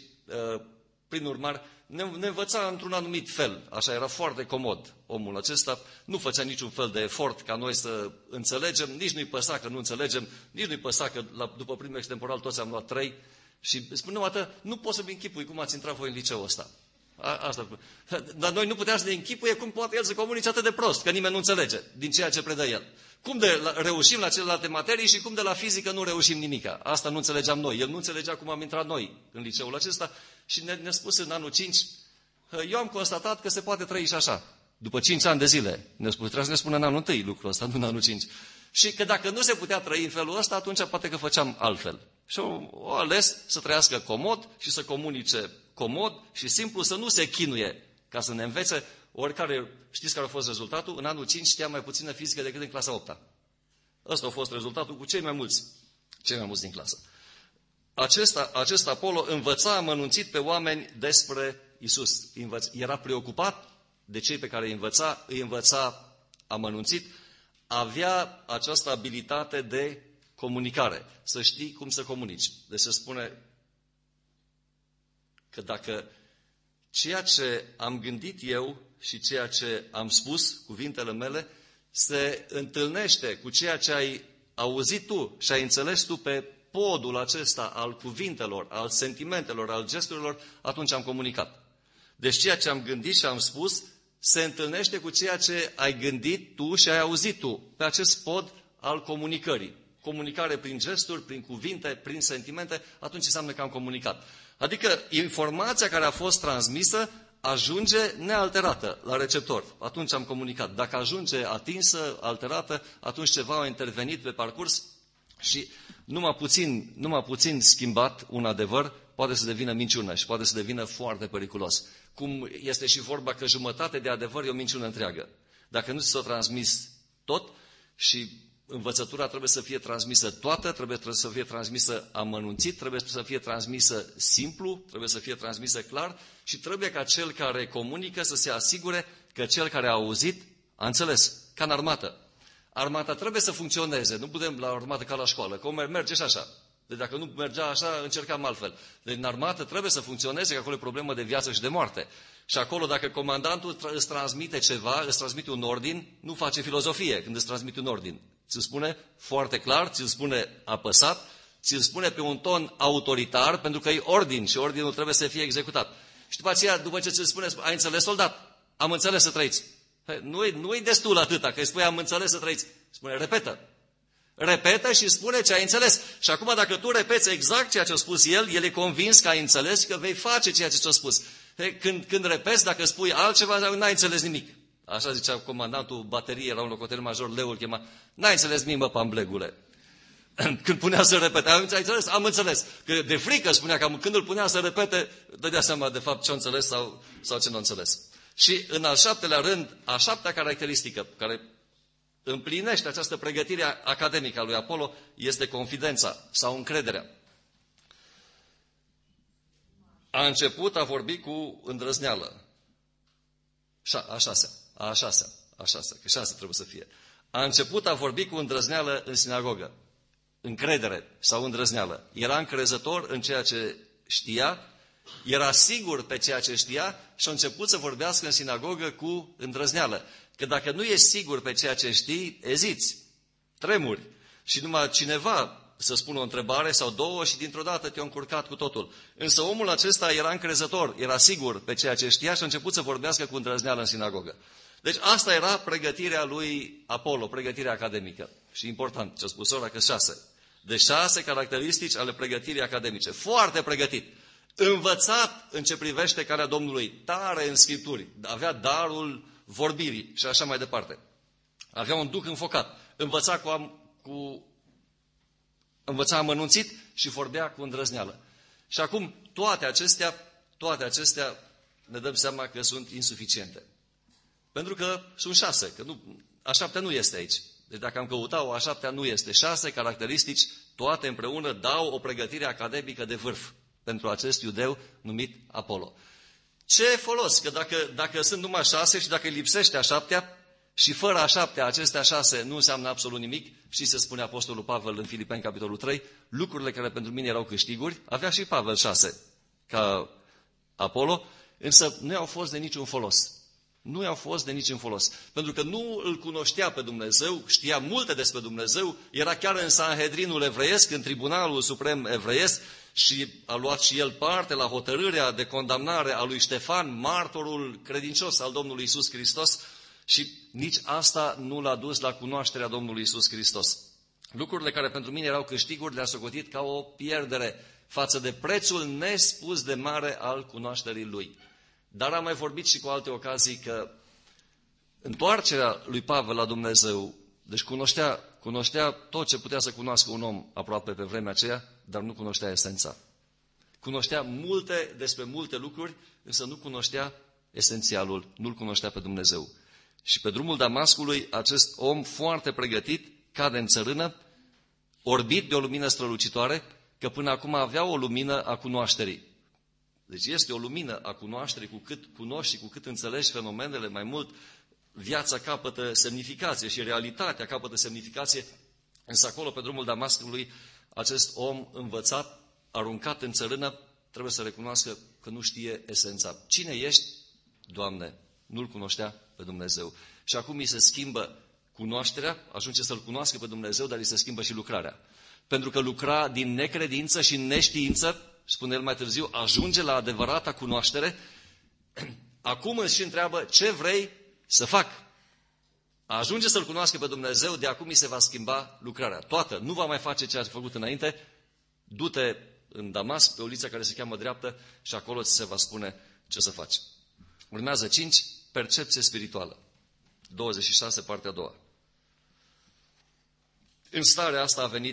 prin urmare, ne învăța într-un anumit fel. Așa, era foarte comod omul acesta, nu făcea niciun fel de efort ca noi să înțelegem, nici nu-i păsa că nu înțelegem, nici nu-i păsa că după primul extemporal toți am luat 3 și spuneam atât, nu pot să-mi închipui cum ați intrat voi în liceul ăsta. Asta. Dar noi nu puteam să ne închipuie cum poate el să comunice atât de prost, că nimeni nu înțelege din ceea ce predă el. Cum de reușim la celelalte materii și cum de la fizică nu reușim nimica. Asta nu înțelegeam noi. El nu înțelegea cum am intrat noi în liceul acesta și ne-a spus în anul 5, eu am constatat că se poate trăi și așa. După 5 ani de zile. Ne-a spus, trebuie să ne spună în anul 1 lucrul ăsta, nu în anul 5. Și că dacă nu se putea trăi în felul ăsta, atunci poate că făceam altfel. Și o ales să trăiască comod și să comunice comod și simplu, să nu se chinuie ca să ne învețe oricare. Știți care a fost rezultatul? În anul 5 știa mai puțină fizică decât în clasa 8-a. Ăsta a fost rezultatul cu cei mai mulți din clasă. Acest Apollo învăța amănunțit pe oameni despre Isus. Era preocupat de cei pe care îi învăța amănunțit. Avea această abilitate de comunicare, să știi cum să comunici. Deci se spune că dacă ceea ce am gândit eu și ceea ce am spus, cuvintele mele, se întâlnește cu ceea ce ai auzit tu și ai înțeles tu pe podul acesta al cuvintelor, al sentimentelor, al gesturilor, atunci am comunicat. Deci ceea ce am gândit și am spus se întâlnește cu ceea ce ai gândit tu și ai auzit tu pe acest pod al comunicării. Comunicare prin gesturi, prin cuvinte, prin sentimente, atunci înseamnă că am comunicat. Adică informația care a fost transmisă ajunge nealterată la receptor. Atunci am comunicat. Dacă ajunge atinsă, alterată, atunci ceva a intervenit pe parcurs și numai puțin schimbat un adevăr poate să devină minciună și poate să devină foarte periculos. Cum este și vorba că jumătate de adevăr e o minciună întreagă. Dacă nu ți s-o transmis tot și învățătura trebuie să fie transmisă toată, trebuie să fie transmisă amănunțit, trebuie să fie transmisă simplu, trebuie să fie transmisă clar și trebuie ca cel care comunică să se asigure că cel care a auzit a înțeles, ca în armată. Armata trebuie să funcționeze, nu putem la armată ca la școală, că merge și așa. Deci dacă nu mergea așa, încercam altfel. Deci în armată trebuie să funcționeze, că acolo e problemă de viață și de moarte. Și acolo, dacă comandantul îți transmite ceva, îți transmite un ordin, nu face filozofie când îți transmite un ordin. Ți-l spune foarte clar, ți-l spune apăsat, ți-l spune pe un ton autoritar, pentru că e ordin și ordinul trebuie să fie executat. Și după aceea, după ce ți-l spune, ai înțeles, soldat? Am înțeles, să trăiți. Nu-i destul atâta, că îi spui am înțeles, să trăiți. Spune, repetă. Repetă și spune ce ai înțeles. Și acum dacă tu repeți exact ceea ce a spus el e convins că ai înțeles și că vei face ceea ce ți-a spus. Când repeți, dacă spui altceva, n-ai înțeles nimic. Așa zicea comandantul bateriei, era un locotenent major, Leu îl chema. N-ai înțeles nimic, mă, pamblegule. Când punea să repete, ai înțeles? Am înțeles. Că de frică spunea că când îl punea să repete, dădea seama de fapt ce a înțeles sau ce nu a înțeles. Și în al șaptelea rând, a șaptea caracteristică care împlinește această pregătire academică a lui Apollo este confidența sau încrederea. A început a vorbi cu îndrăzneală. A șasea, că 6 trebuie să fie. A început a vorbi cu îndrăzneală în sinagogă. Încredere sau îndrăzneală. Era încrezător în ceea ce știa, era sigur pe ceea ce știa și a început să vorbească în sinagogă cu îndrăzneală. Că dacă nu ești sigur pe ceea ce știi, eziți, tremuri. Și numai cineva să spună o întrebare sau două și dintr-o dată te-a încurcat cu totul. Însă omul acesta era încrezător, era sigur pe ceea ce știa și a început să vorbească cu îndrăzneală în sinagogă. Deci asta era pregătirea lui Apollo, pregătirea academică. Și important, ce a spus ora, că 6. Deci 6 caracteristici ale pregătirii academice. Foarte pregătit. Învățat în ce privește calea Domnului, tare în Scripturi, avea darul vorbirii și așa mai departe. Avea un duh înfocat, învăța amănunțit și vorbea cu îndrăzneală. Și acum toate acestea ne dăm seama că sunt insuficiente. Pentru că sunt 6, că a 7-a nu este aici. Deci dacă am căutat-o, a 7-a nu este. 6 caracteristici, toate împreună, dau o pregătire academică de vârf pentru acest iudeu numit Apollo. Ce folos? Că dacă sunt numai 6 și dacă îi lipsește a 7-a și fără a 7-a, acestea 6 nu înseamnă absolut nimic, și se spune Apostolul Pavel în Filipeni, capitolul 3, lucrurile care pentru mine erau câștiguri, avea și Pavel 6 ca Apollo, însă nu i-au fost de niciun folos. Nu i-au fost de niciun folos. Pentru că nu îl cunoștea pe Dumnezeu, știa multe despre Dumnezeu, era chiar în Sanhedrinul evreiesc, în Tribunalul Suprem evreiesc, și a luat și el parte la hotărârea de condamnare a lui Ștefan, martorul credincios al Domnului Iisus Hristos, și nici asta nu l-a dus la cunoașterea Domnului Iisus Hristos. Lucrurile care pentru mine erau câștiguri le-a socotit ca o pierdere față de prețul nespus de mare al cunoașterii Lui. Dar am mai vorbit și cu alte ocazii că întoarcerea lui Pavel la Dumnezeu, deci cunoștea tot ce putea să cunoască un om aproape pe vremea aceea, dar nu cunoștea esența. Cunoștea multe despre multe lucruri, însă nu cunoștea esențialul, nu-L cunoștea pe Dumnezeu. Și pe drumul Damascului, acest om foarte pregătit cade în țărână, orbit de o lumină strălucitoare, că până acum avea o lumină a cunoașterii. Deci este o lumină a cunoașterii, cu cât cunoști și cu cât înțelegi fenomenele mai mult, viața capătă semnificație și realitatea capătă semnificație Însă acolo, pe drumul Damascului, acest om învățat, aruncat în țărână, trebuie să recunoască că nu știe esența. Cine ești? Doamne, nu-L cunoștea pe Dumnezeu. Și acum îi se schimbă cunoașterea, ajunge să-L cunoască pe Dumnezeu, dar îi se schimbă și lucrarea. Pentru că lucra din necredință și neștiință, spune el mai târziu, ajunge la adevărata cunoaștere. Acum își întreabă ce vrei să fac. Ajunge să-L cunoască pe Dumnezeu, de acum îi se va schimba lucrarea. Toată, nu va mai face ce a făcut înainte, du-te în Damasc, pe ulița care se cheamă Dreaptă și acolo ți se va spune ce să faci. Urmează 5, percepție spirituală. 26, partea a doua. În starea asta a venit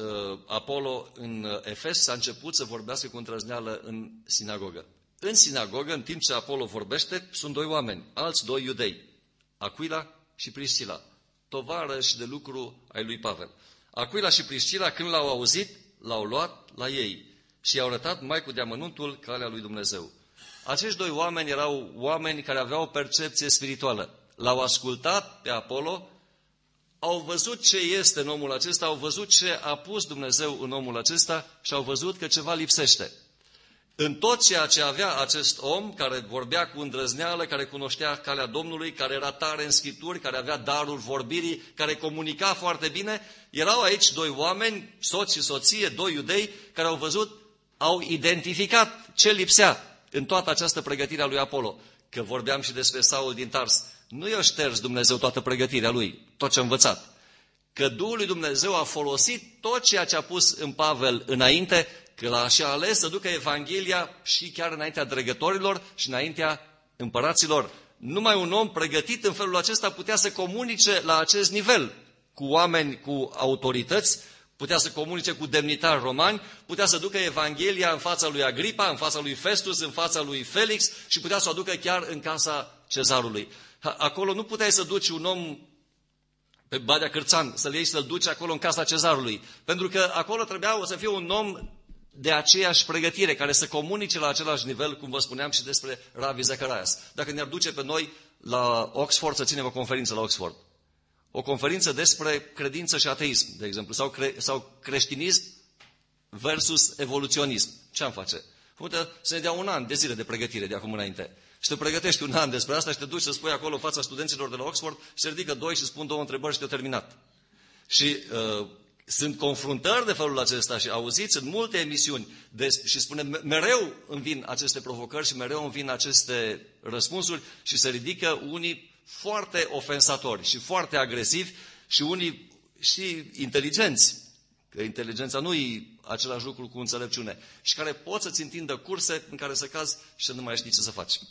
Apolo în Efes, s-a început să vorbească cu îndrăzneală în sinagogă. În sinagogă, în timp ce Apolo vorbește, sunt 2 oameni, alți 2 iudei, Aquila și Priscila, tovarăși de lucru ai lui Pavel. Aquila și Priscila, când l-au auzit, l-au luat la ei și i-au arătat mai cu deamănuntul calea lui Dumnezeu. Acești 2 oameni erau oameni care aveau o percepție spirituală. L-au ascultat pe Apolo, au văzut ce este în omul acesta, au văzut ce a pus Dumnezeu în omul acesta și au văzut că ceva lipsește. În tot ceea ce avea acest om, care vorbea cu îndrăzneală, care cunoștea calea Domnului, care era tare în Scripturi, care avea darul vorbirii, care comunica foarte bine, erau aici 2 oameni, soț și soție, 2 iudei, care au văzut, au identificat ce lipsea în toată această pregătire a lui Apolo. Că vorbeam și despre Saul din Tars. Nu i-a șters Dumnezeu toată pregătirea lui, tot ce a învățat. Că Duhul lui Dumnezeu a folosit tot ceea ce a pus în Pavel înainte, că l-a și ales să ducă Evanghelia și chiar înaintea dregătorilor și înaintea împăraților. Numai un om pregătit în felul acesta putea să comunice la acest nivel cu oameni, cu autorități, putea să comunice cu demnitari romani, putea să ducă Evanghelia în fața lui Agripa, în fața lui Festus, în fața lui Felix și putea să o aducă chiar în casa cezarului. Acolo nu puteai să duci un om pe Badea Cârțan, să-l iei și să-l duci acolo în casa cezarului. Pentru că acolo trebuia să fie un om de aceeași pregătire, care să comunice la același nivel, cum vă spuneam și despre Ravi Zacharias. Dacă ne-ar duce pe noi la Oxford, să ținem o conferință la Oxford. O conferință despre credință și ateism, de exemplu, sau creștinism versus evoluționism. Ce am face? Putea să ne dea 1 an de zile de pregătire de acum înainte. Și te pregătești 1 an despre asta și te duci să spui acolo în fața studenților de la Oxford și se ridică 2 și spun 2 întrebări și te-au terminat. Și sunt confruntări de felul acesta și auziți în multe emisiuni și spune mereu îmi vin aceste provocări și mereu îmi vin aceste răspunsuri și se ridică unii foarte ofensatori și foarte agresivi și unii și inteligenți, că inteligența nu e același lucru cu înțelepciune, și care pot să-ți întindă curse în care să cazi și să nu mai știi ce să faci.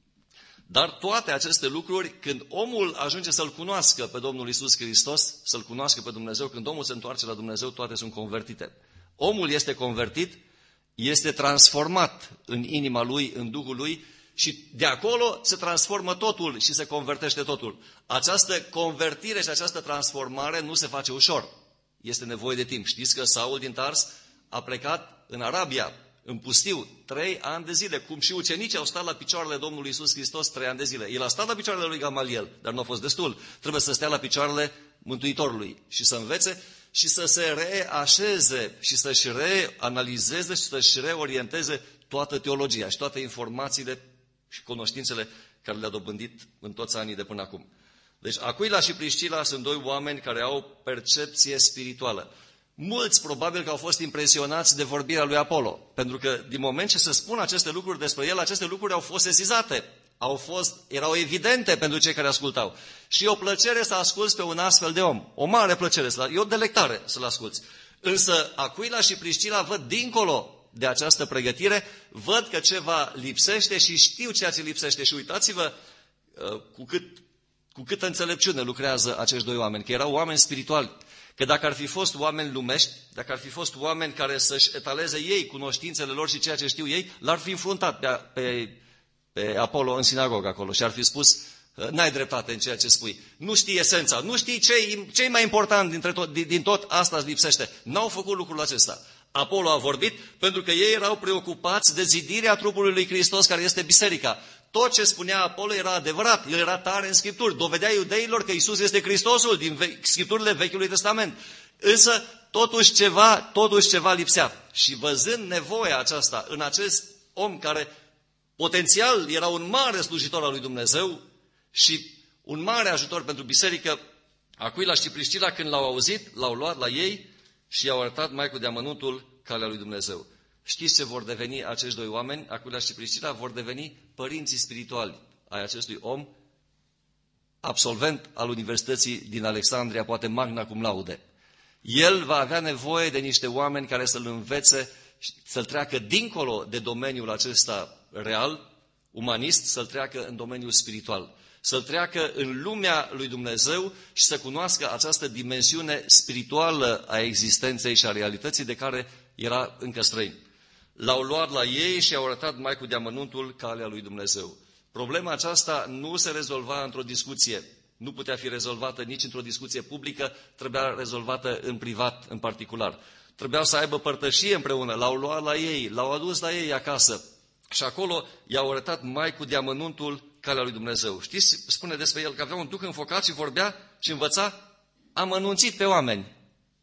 Dar toate aceste lucruri, când omul ajunge să-L cunoască pe Domnul Iisus Hristos, să-L cunoască pe Dumnezeu, când omul se întoarce la Dumnezeu, toate sunt convertite. Omul este convertit, este transformat în inima lui, în Duhul lui și de acolo se transformă totul și se convertește totul. Această convertire și această transformare nu se face ușor. Este nevoie de timp. Știți că Saul din Tars a plecat în Arabia, în pustiu, 3 ani de zile, cum și ucenicii au stat la picioarele Domnului Iisus Hristos 3 ani de zile. El a stat la picioarele lui Gamaliel, dar nu a fost destul. Trebuie să stea la picioarele Mântuitorului și să învețe și să se reașeze și să-și reanalizeze și să-și reorienteze toată teologia și toate informațiile și cunoștințele care le-a dobândit în toți anii de până acum. Deci Aquila și Priscila sunt 2 oameni care au percepție spirituală. Mulți probabil că au fost impresionați de vorbirea lui Apolo, pentru că din moment ce se spun aceste lucruri despre el, aceste lucruri au fost sesizate, erau evidente pentru cei care ascultau. Și e o plăcere să asculți pe un astfel de om, o mare plăcere, e o delectare să-l asculți. Însă Aquila și Priscila văd dincolo de această pregătire, văd că ceva lipsește și știu ceea ce lipsește. Și uitați-vă cu câtă înțelepciune lucrează acești 2 oameni, că erau oameni spirituali. Că dacă ar fi fost oameni lumești, dacă ar fi fost oameni care să-și etaleze ei cunoștințele lor și ceea ce știu ei, l-ar fi înfruntat pe Apolo în sinagogă acolo și ar fi spus, n-ai dreptate în ceea ce spui, nu știi esența, nu știi ce e mai important din tot, asta îți lipsește. N-au făcut lucrul acesta. Apolo a vorbit pentru că ei erau preocupați de zidirea trupului lui Hristos, care este biserica. tot ce spunea Apollo era adevărat, el era tare în Scripturi, dovedea iudeilor că Iisus este Hristosul din Scripturile Vechiului Testament. Însă totuși ceva lipsea. Și văzând nevoia aceasta în acest om care potențial era un mare slujitor al lui Dumnezeu și un mare ajutor pentru biserică, Aquila și Priscila, când l-au auzit, l-au luat la ei și i-au arătat mai cu deamănuntul calea lui Dumnezeu. Știți ce vor deveni acești doi oameni? Aquila și Priscila vor deveni părinții spirituali ai acestui om, absolvent al Universității din Alexandria, poate magna cum laude. El va avea nevoie de niște oameni care să-l învețe, să-l treacă dincolo de domeniul acesta real, umanist, să-l treacă în domeniul spiritual. Să-l treacă în lumea lui Dumnezeu și să cunoască această dimensiune spirituală a existenței și a realității de care era încă străin. L-au luat la ei și au arătat mai cu deamănuntul calea lui Dumnezeu. Problema aceasta nu se rezolva într-o discuție, nu putea fi rezolvată nici într-o discuție publică, trebuia rezolvată în privat, în particular. Trebuiau să aibă părtășie împreună, l-au luat la ei, l-au adus la ei acasă și acolo i-au arătat mai cu deamănuntul calea lui Dumnezeu. Știți, spune despre el că avea un duh înfocat și vorbea și învăța amănunțit pe oameni.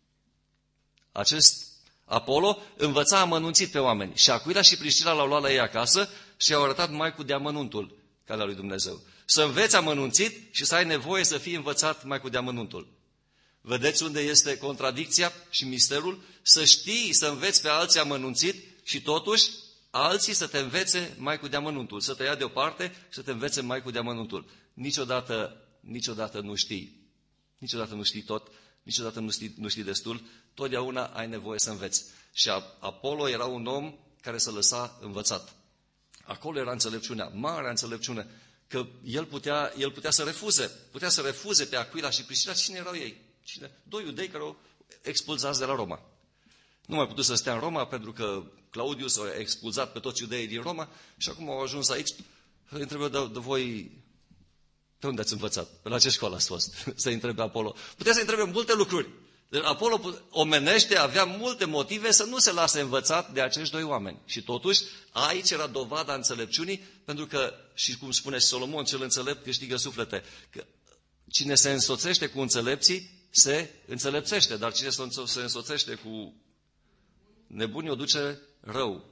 Acest Apollo învăța amănunțit pe oameni. Și Aquila și Priscila l-au luat la ei acasă și i-au arătat mai cu deamănuntul calea lui Dumnezeu. Să înveți amănunțit și să ai nevoie să fii învățat mai cu deamănuntul. Vedeți unde este contradicția și misterul? Să știi, să înveți pe alții amănunțit și totuși alții să te învețe mai cu deamănuntul. Să te ia deoparte și să te învețe mai cu deamănuntul. Niciodată nu știi. Niciodată nu știi tot. Niciodată nu știi destul. Totdeauna ai nevoie să înveți. Și Apollo era un om care se lăsa învățat. Acolo era înțelepciunea, marea înțelepciune, că el putea să refuze. Putea să refuze pe Aquila și Priscila. Cine erau ei? Doi iudei care au expulzați de la Roma. Nu mai putut să stea în Roma pentru că Claudius a expulzat pe toți iudeii din Roma și acum au ajuns aici. Îi întreb de voi, pe unde ați învățat? Pe la ce școală ați fost? Să-i întrebe Apollo. Putea să-i întrebe multe lucruri. Apollo omenește, avea multe motive să nu se lase învățat de acești doi oameni. Și totuși, aici era dovada înțelepciunii, pentru că, și cum spune Solomon, cel înțelept câștigă suflete, că cine se însoțește cu înțelepții, se înțelepțește, dar cine se însoțește cu nebunii o duce rău.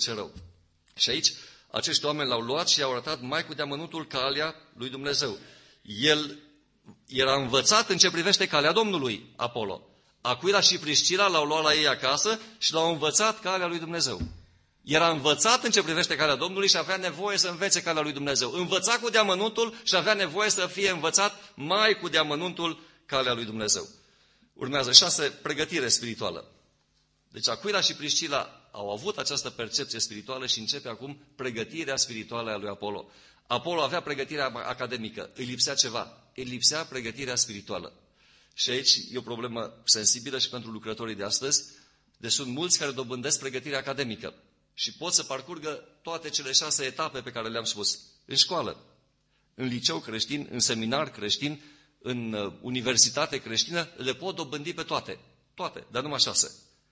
Și aici, acești oameni l-au luat și i-au arătat mai cu deamănuntul calea lui Dumnezeu. El era învățat în ce privește calea Domnului, Apollo. Aquila și Priscila l-au luat la ei acasă și l-au învățat calea lui Dumnezeu. Era învățat în ce privește calea Domnului și avea nevoie să învețe calea lui Dumnezeu. Învăța cu deamănuntul și avea nevoie să fie învățat mai cu deamănuntul calea lui Dumnezeu. Urmează 6, pregătire spirituală. Deci Aquila și Priscila au avut această percepție spirituală și începe acum pregătirea spirituală a lui Apollo. Apollo avea pregătirea academică, îi lipsea ceva, îi lipsea pregătirea spirituală. Și aici e o problemă sensibilă și pentru lucrătorii de astăzi. Deci sunt mulți care dobândesc pregătirea academică și pot să parcurgă toate cele 6 etape pe care le-am spus. În școală, în liceu creștin, în seminar creștin, în universitate creștină, le pot dobândi pe toate, dar numai 6.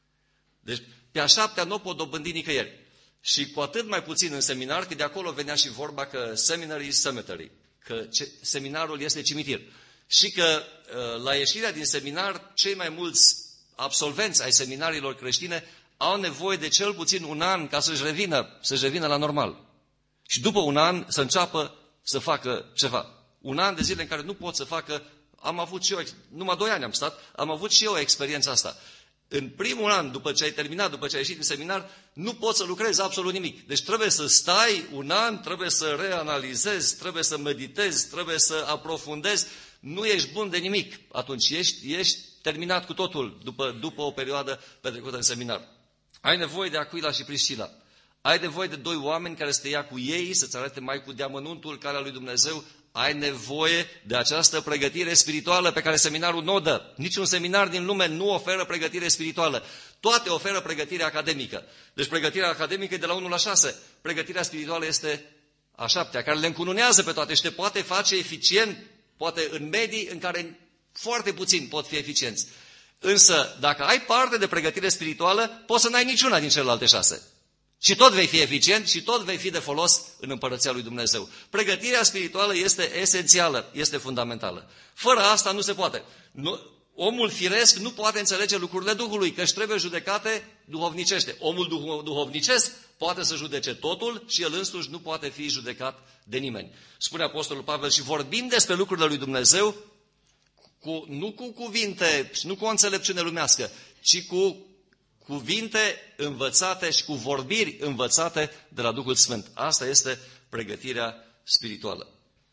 Deci pe a 7-a nu o pot dobândi nicăieri. Și cu atât mai puțin în seminar, că de acolo venea și vorba că seminary is cemetery, că seminarul este cimitir. Și că la ieșirea din seminar, cei mai mulți absolvenți ai seminariilor creștine au nevoie de cel puțin un an ca să-și revină la normal. Și după un an să înceapă să facă ceva. Un an de zile în care nu pot să facă, am avut și eu, numai 2 ani am stat, am avut și eu experiența asta. În primul an, după ce ai terminat, după ce ai ieșit din seminar, nu poți să lucrezi absolut nimic. Deci trebuie să stai un an, trebuie să reanalizezi, trebuie să meditezi, trebuie să aprofundezi. Nu ești bun de nimic. Atunci ești terminat cu totul după o perioadă petrecută în seminar. Ai nevoie de Aquila și Priscila. Ai nevoie de 2 oameni care să te ia cu ei, să-ți arate mai cu deamănuntul calea lui Dumnezeu. Ai nevoie de această pregătire spirituală pe care seminarul nu o dă. Niciun seminar din lume nu oferă pregătire spirituală. Toate oferă pregătire academică. Deci pregătirea academică e de la 1 la 6. Pregătirea spirituală este a 7-a, care le încununează pe toate și te poate face eficient, poate în medii în care foarte puțini pot fi eficienți. Însă, dacă ai parte de pregătire spirituală, poți să n-ai niciuna din celelalte 6. Și tot vei fi eficient și tot vei fi de folos în împărăția lui Dumnezeu. Pregătirea spirituală este esențială, este fundamentală. Fără asta nu se poate. Omul firesc nu poate înțelege lucrurile Duhului, că își trebuie judecate duhovnicește. Omul duhovnicesc poate să judece totul și el însuși nu poate fi judecat de nimeni. Spune Apostolul Pavel, și vorbim despre lucrurile lui Dumnezeu nu cu cuvinte și nu cu o înțelepciune lumească, ci cu cuvinte învățate și cu vorbiri învățate de la Duhul Sfânt. Asta este pregătirea spirituală.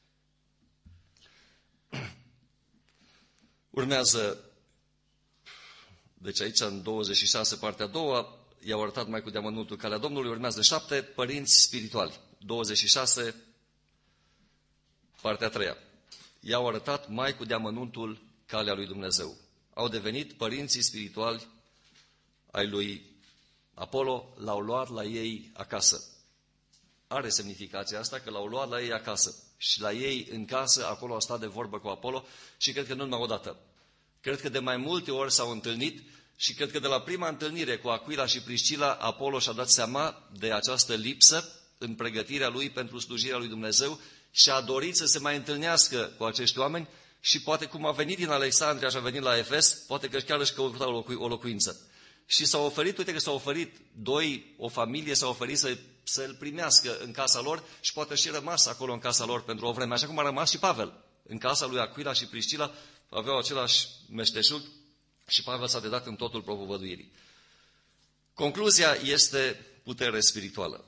Urmează, deci aici în 26, partea a doua, i-au arătat mai cu deamănuntul calea Domnului, urmează 7 părinți spirituali. 26, partea a treia. I-au arătat mai cu deamănuntul calea lui Dumnezeu. Au devenit părinții spirituali ai lui Apollo, l-au luat la ei acasă. Are semnificația asta că l-au luat la ei acasă. Și la ei în casă, acolo au stat de vorbă cu Apollo și cred că nu numai o dată. Cred că de mai multe ori s-au întâlnit și cred că de la prima întâlnire cu Aquila și Priscila, Apollo și-a dat seama de această lipsă în pregătirea lui pentru slujirea lui Dumnezeu și a dorit să se mai întâlnească cu acești oameni și poate cum a venit din Alexandria și a venit la Efes, poate că chiar își căuta o locuință. Și s-au oferit, uite că s-au oferit o familie s-a oferit să-l primească în casa lor și poate și rămas acolo în casa lor pentru o vreme, așa cum a rămas și Pavel. În casa lui Aquila și Priscila aveau același meșteșug și Pavel s-a dedat în totul propovăduirii. Concluzia este putere spirituală.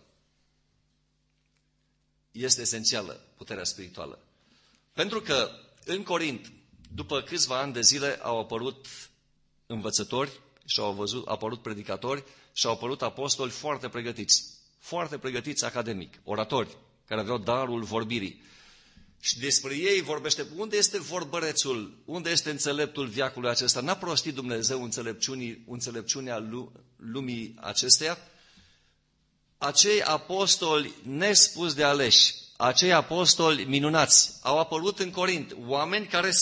Este esențială puterea spirituală. Pentru că în Corint, după câțiva ani de zile, au apărut învățători și au apărut predicatori și au apărut apostoli foarte pregătiți academic, oratori, care aveau darul vorbirii. Și despre ei vorbește, unde este vorbărețul, unde este înțeleptul veacului acesta? N-a prostit Dumnezeu înțelepciunea lumii acesteia? Acei apostoli nespus de aleși, acei apostoli minunați, au apărut în Corint, oameni care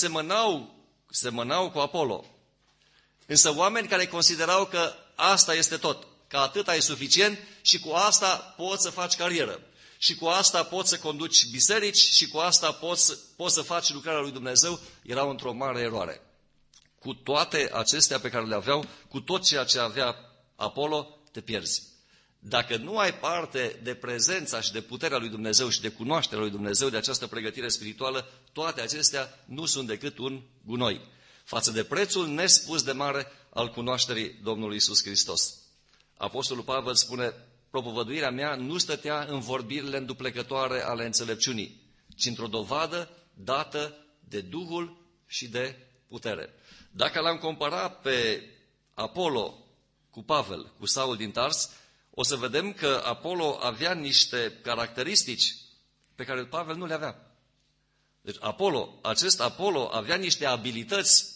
semănau cu Apollo. Însă oameni care considerau că asta este tot, că atâta e suficient și cu asta poți să faci carieră. Și cu asta poți să conduci biserici și cu asta poți să faci lucrarea lui Dumnezeu, erau într-o mare eroare. Cu toate acestea pe care le aveau, cu tot ceea ce avea Apollo, te pierzi. Dacă nu ai parte de prezența și de puterea lui Dumnezeu și de cunoașterea lui Dumnezeu, de această pregătire spirituală, toate acestea nu sunt decât un gunoi față de prețul nespus de mare al cunoașterii Domnului Iisus Hristos. Apostolul Pavel spune, propovăduirea mea nu stătea în vorbirile înduplecătoare ale înțelepciunii, ci într-o dovadă dată de Duhul și de putere. Dacă l-am comparat pe Apollo cu Pavel, cu Saul din Tars, o să vedem că Apollo avea niște caracteristici pe care Pavel nu le avea. Deci acest Apollo avea niște abilități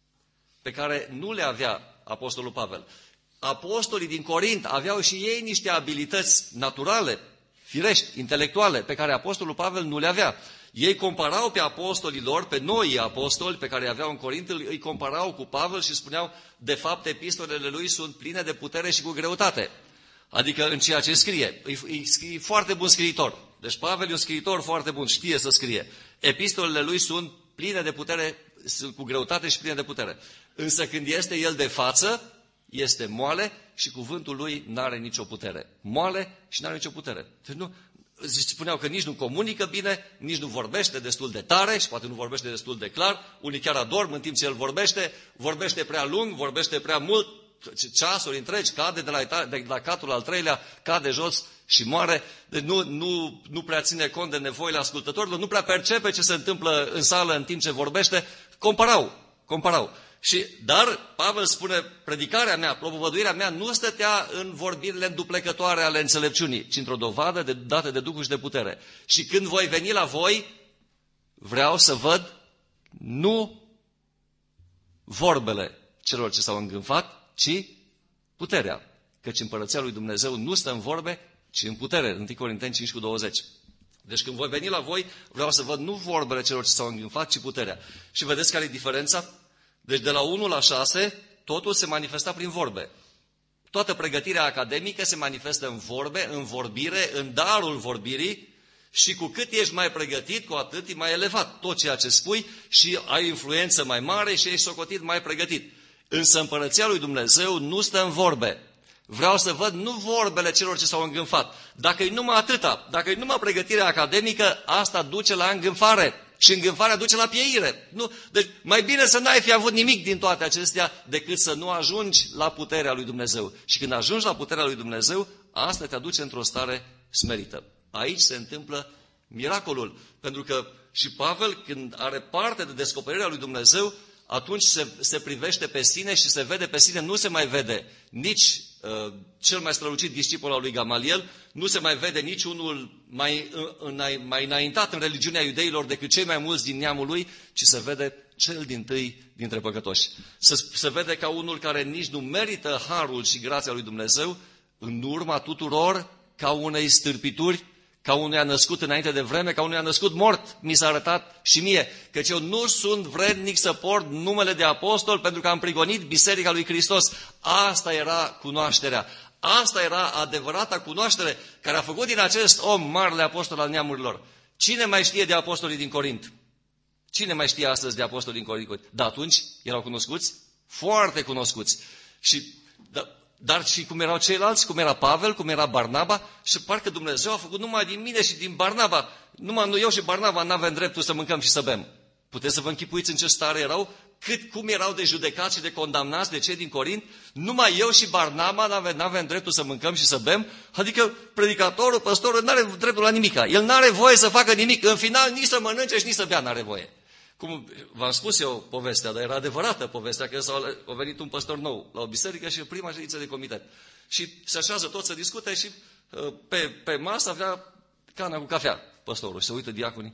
pe care nu le avea apostolul Pavel. Apostolii din Corint aveau și ei niște abilități naturale, firești, intelectuale, pe care apostolul Pavel nu le avea. Ei comparau pe apostolii lor, pe noi apostoli pe care îi aveau în Corint, îi comparau cu Pavel și spuneau, de fapt, epistolele lui sunt pline de putere și cu greutate. Adică în ceea ce scrie. E foarte bun scriitor. Deci Pavel e un scriitor foarte bun, știe să scrie. Epistolele lui sunt pline de putere, sunt cu greutate și pline de putere. Însă când este el de față, este moale și cuvântul lui n-are nicio putere. Moale și n-are nicio putere. Deci spuneau că nici nu comunică bine, nici nu vorbește destul de tare și poate nu vorbește destul de clar. Unii chiar adorm în timp ce el vorbește prea lung, vorbește prea mult, ceasuri întregi, cade de la catul al treilea, cade jos și moare. Deci nu prea ține cont de nevoile ascultătorilor, nu prea percepe ce se întâmplă în sală în timp ce vorbește. Comparau. Dar Pavel spune, predicarea mea, propovăduirea mea nu stătea în vorbirile înduplecătoare ale înțelepciunii, ci într-o dovadă dată de Duhul și de putere. Și când voi veni la voi, vreau să văd nu vorbele celor ce s-au îngânfat, ci puterea. Căci împărăția lui Dumnezeu nu stă în vorbe, ci în putere. 1 Corinteni 5:20. Deci când voi veni la voi, vreau să văd nu vorbele celor ce s-au îngânfat, ci puterea. Și vedeți care e diferența? Deci de la 1 la 6, totul se manifesta prin vorbe. Toată pregătirea academică se manifestă în vorbe, în vorbire, în darul vorbirii și cu cât ești mai pregătit, cu atât e mai elevat tot ceea ce spui și ai influență mai mare și ești socotit mai pregătit. Însă împărăția lui Dumnezeu nu stă în vorbe. Vreau să văd nu vorbele celor ce s-au îngânfat. Dacă e numai atâta, dacă e numai pregătirea academică, asta duce la îngânfare. Și îngânfarea duce la pieire. Nu? Deci mai bine să n-ai fi avut nimic din toate acestea decât să nu ajungi la puterea lui Dumnezeu. Și când ajungi la puterea lui Dumnezeu, asta te aduce într-o stare smerită. Aici se întâmplă miracolul. Pentru că și Pavel, când are parte de descoperirea lui Dumnezeu, atunci se privește pe sine și se vede pe sine, nu se mai vede nici cel mai strălucit discipol al lui Gamaliel, nu se mai vede nici unul mai înaintat în religiunea iudeilor decât cei mai mulți din neamul lui, ci se vede cel dintâi dintre păcătoși. Se vede ca unul care nici nu merită harul și grația lui Dumnezeu, în urma tuturor, ca unei stârpituri, ca unuia născut înainte de vreme, ca unuia născut mort, mi s-a arătat și mie, căci eu nu sunt vrednic să port numele de apostol pentru că am prigonit Biserica lui Hristos. Asta era cunoașterea. Asta era adevărata cunoaștere care a făcut din acest om marele apostol al neamurilor. Cine mai știe de apostolii din Corint? Cine mai știe astăzi de apostolii din Corint? Dar atunci erau cunoscuți? Foarte cunoscuți. Dar și cum erau ceilalți, cum era Pavel, cum era Barnaba, și parcă Dumnezeu a făcut numai din mine și din Barnaba. Numai eu și Barnaba n-avem dreptul să mâncăm și să bem. Puteți să vă închipuiți în ce stare erau? Cum erau de judecați și de condamnați de cei din Corint? Numai eu și Barnaba n-avem dreptul să mâncăm și să bem? Adică predicatorul, păstorul, n-are dreptul la nimica. El n-are voie să facă nimic. În final, nici să mănânce și nici să bea n-are voie. Cum v-am spus eu povestea, dar era adevărată povestea, că a venit un păstor nou la o biserică și prima ședință de comitet. Și se așează toți să discute și pe masă avea cana cu cafea. Păstorul se uită diaconii.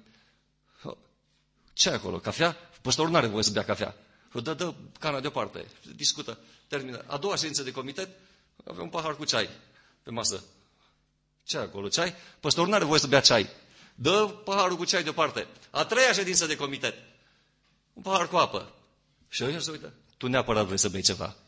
Ce acolo? Cafea? Păstorul nu are voie să bea cafea. Dă cana deoparte. Discută. Termină. A doua ședință de comitet avea un pahar cu ceai pe masă. Ce acolo? Ceai? Păstorul nu are voie să bea ceai. Dă paharul cu ceai deoparte. A treia ședință de comitet. Un pahar cu apă. Și ăștia se uită. Tu neapărat vrei să bei ceva.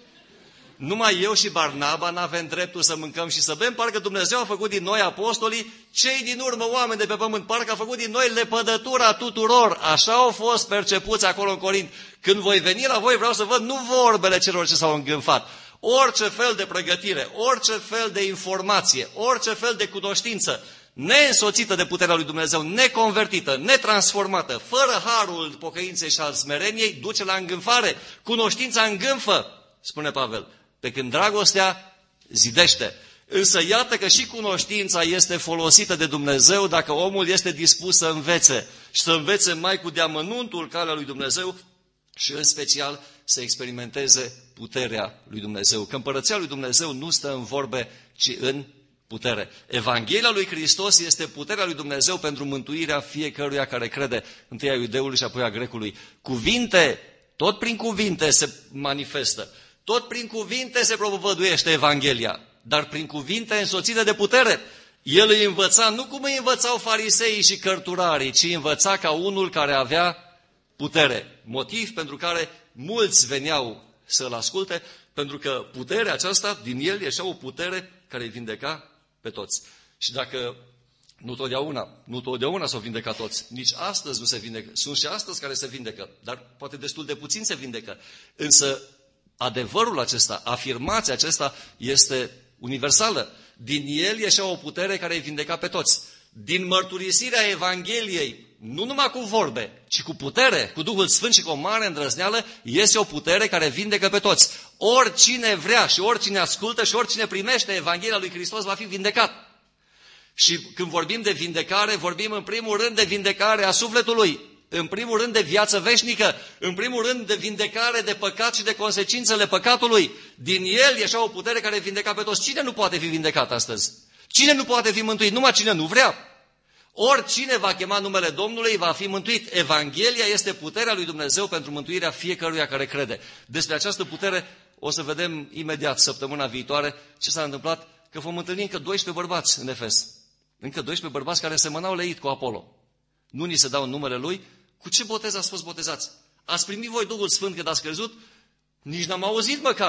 Numai eu și Barnaba n-avem dreptul să mâncăm și să bem, parcă Dumnezeu a făcut din noi apostolii, cei din urmă oameni de pe pământ, parcă a făcut din noi lepădătura tuturor. Așa au fost percepuți acolo în Corint. Când voi veni la voi, vreau să văd nu vorbele celor ce s-au îngânfat. Orice fel de pregătire, orice fel de informație, orice fel de cunoștință, neînsoțită de puterea lui Dumnezeu, neconvertită, netransformată, fără harul pocăinței și al smereniei, duce la îngânfare. Cunoștința îngânfă, spune Pavel, pe când dragostea zidește. Însă iată că și cunoștința este folosită de Dumnezeu dacă omul este dispus să învețe și să învețe mai cu deamănuntul calea lui Dumnezeu și în special să experimenteze puterea lui Dumnezeu. Că împărăția lui Dumnezeu nu stă în vorbe, ci în putere. Evanghelia lui Hristos este puterea lui Dumnezeu pentru mântuirea fiecăruia care crede, întâi a iudeului și apoi a grecului. Cuvinte, tot prin cuvinte se manifestă, tot prin cuvinte se propovăduiește Evanghelia, dar prin cuvinte însoțite de putere. El îi învăța, nu cum îi învățau fariseii și cărturarii, ci îi învăța ca unul care avea putere. Motiv pentru care mulți veneau să-l asculte, pentru că puterea aceasta, din el ieșea o putere care îi vindeca pe toți. Și dacă nu totdeauna s-au vindecat toți, nici astăzi nu se vindecă. Sunt și astăzi care se vindecă, dar poate destul de puțin se vindecă. Însă adevărul acesta, afirmația aceasta este universală. Din el ieșea o putere care îi vindeca pe toți. Din mărturisirea Evangheliei, nu numai cu vorbe, ci cu putere, cu Duhul Sfânt și cu o mare îndrăzneală, iese o putere care vindecă pe toți. Oricine vrea și oricine ascultă și oricine primește Evanghelia lui Hristos va fi vindecat. Și când vorbim de vindecare, vorbim în primul rând de vindecare a sufletului, în primul rând de viață veșnică, în primul rând de vindecare de păcat și de consecințele păcatului. Din el ieșea o putere care vindeca pe toți. Cine nu poate fi vindecat astăzi? Cine nu poate fi mântuit? Numai cine nu vrea. Oricine va chema numele Domnului va fi mântuit. Evanghelia este puterea lui Dumnezeu pentru mântuirea fiecăruia care crede. Despre această putere o să vedem imediat săptămâna viitoare ce s-a întâmplat, că vom întâlni încă 12 bărbați în Efes. Încă 12 bărbați care semănau leit cu Apollo. Nu ni se dau în numele lui. Cu ce botez ați fost botezați? Ați primit voi Duhul Sfânt când ați crezut? Nici n-am auzit măcar că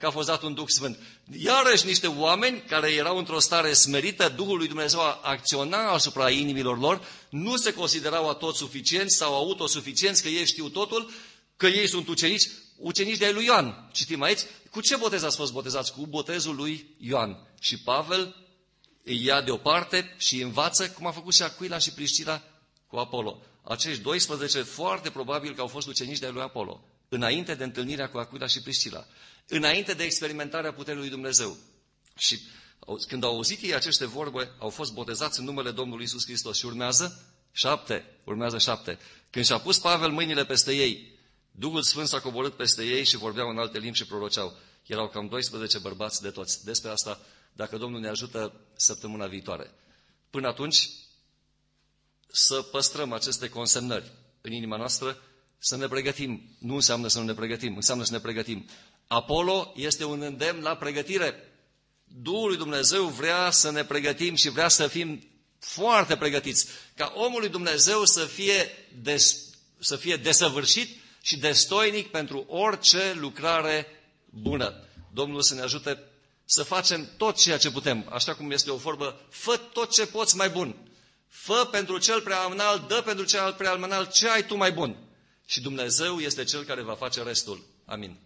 că a fost dat un Duh Sfânt. Iarăși niște oameni care erau într-o stare smerită, Duhul lui Dumnezeu acționa asupra inimilor lor, nu se considerau atot suficienți sau autosuficienți, că ei știu totul, că ei sunt ucenici de-ai lui Ioan. Citim aici, cu ce botez ați fost botezați? Cu botezul lui Ioan. Și Pavel îi ia deoparte și îi învață cum a făcut și Aquila și Priscila cu Apollo. Acești 12 foarte probabil că au fost ucenici de-ai lui Apollo, înainte de întâlnirea cu Aquila și Priscila, înainte de experimentarea puterii lui Dumnezeu. Și când au auzit ei aceste vorbe, au fost botezați în numele Domnului Iisus Hristos. Și urmează 7. Când și-a pus Pavel mâinile peste ei, Duhul Sfânt s-a coborât peste ei și vorbeau în alte limbi și proroceau. Erau cam 12 bărbați de toți. Despre asta, dacă Domnul ne ajută, săptămâna viitoare. Până atunci, să păstrăm aceste consemnări în inima noastră, să ne pregătim. Nu înseamnă să nu ne pregătim, înseamnă să ne pregătim. Apollo este un îndemn la pregătire. Duhul lui Dumnezeu vrea să ne pregătim și vrea să fim foarte pregătiți. Ca omul lui Dumnezeu să fie desăvârșit și destoinic pentru orice lucrare bună. Domnul să ne ajute să facem tot ceea ce putem. Așa cum este o vorbă, fă tot ce poți mai bun. Fă pentru cel prea înalt, dă pentru cel prea înalt ce ai tu mai bun. Și Dumnezeu este Cel care va face restul. Amin.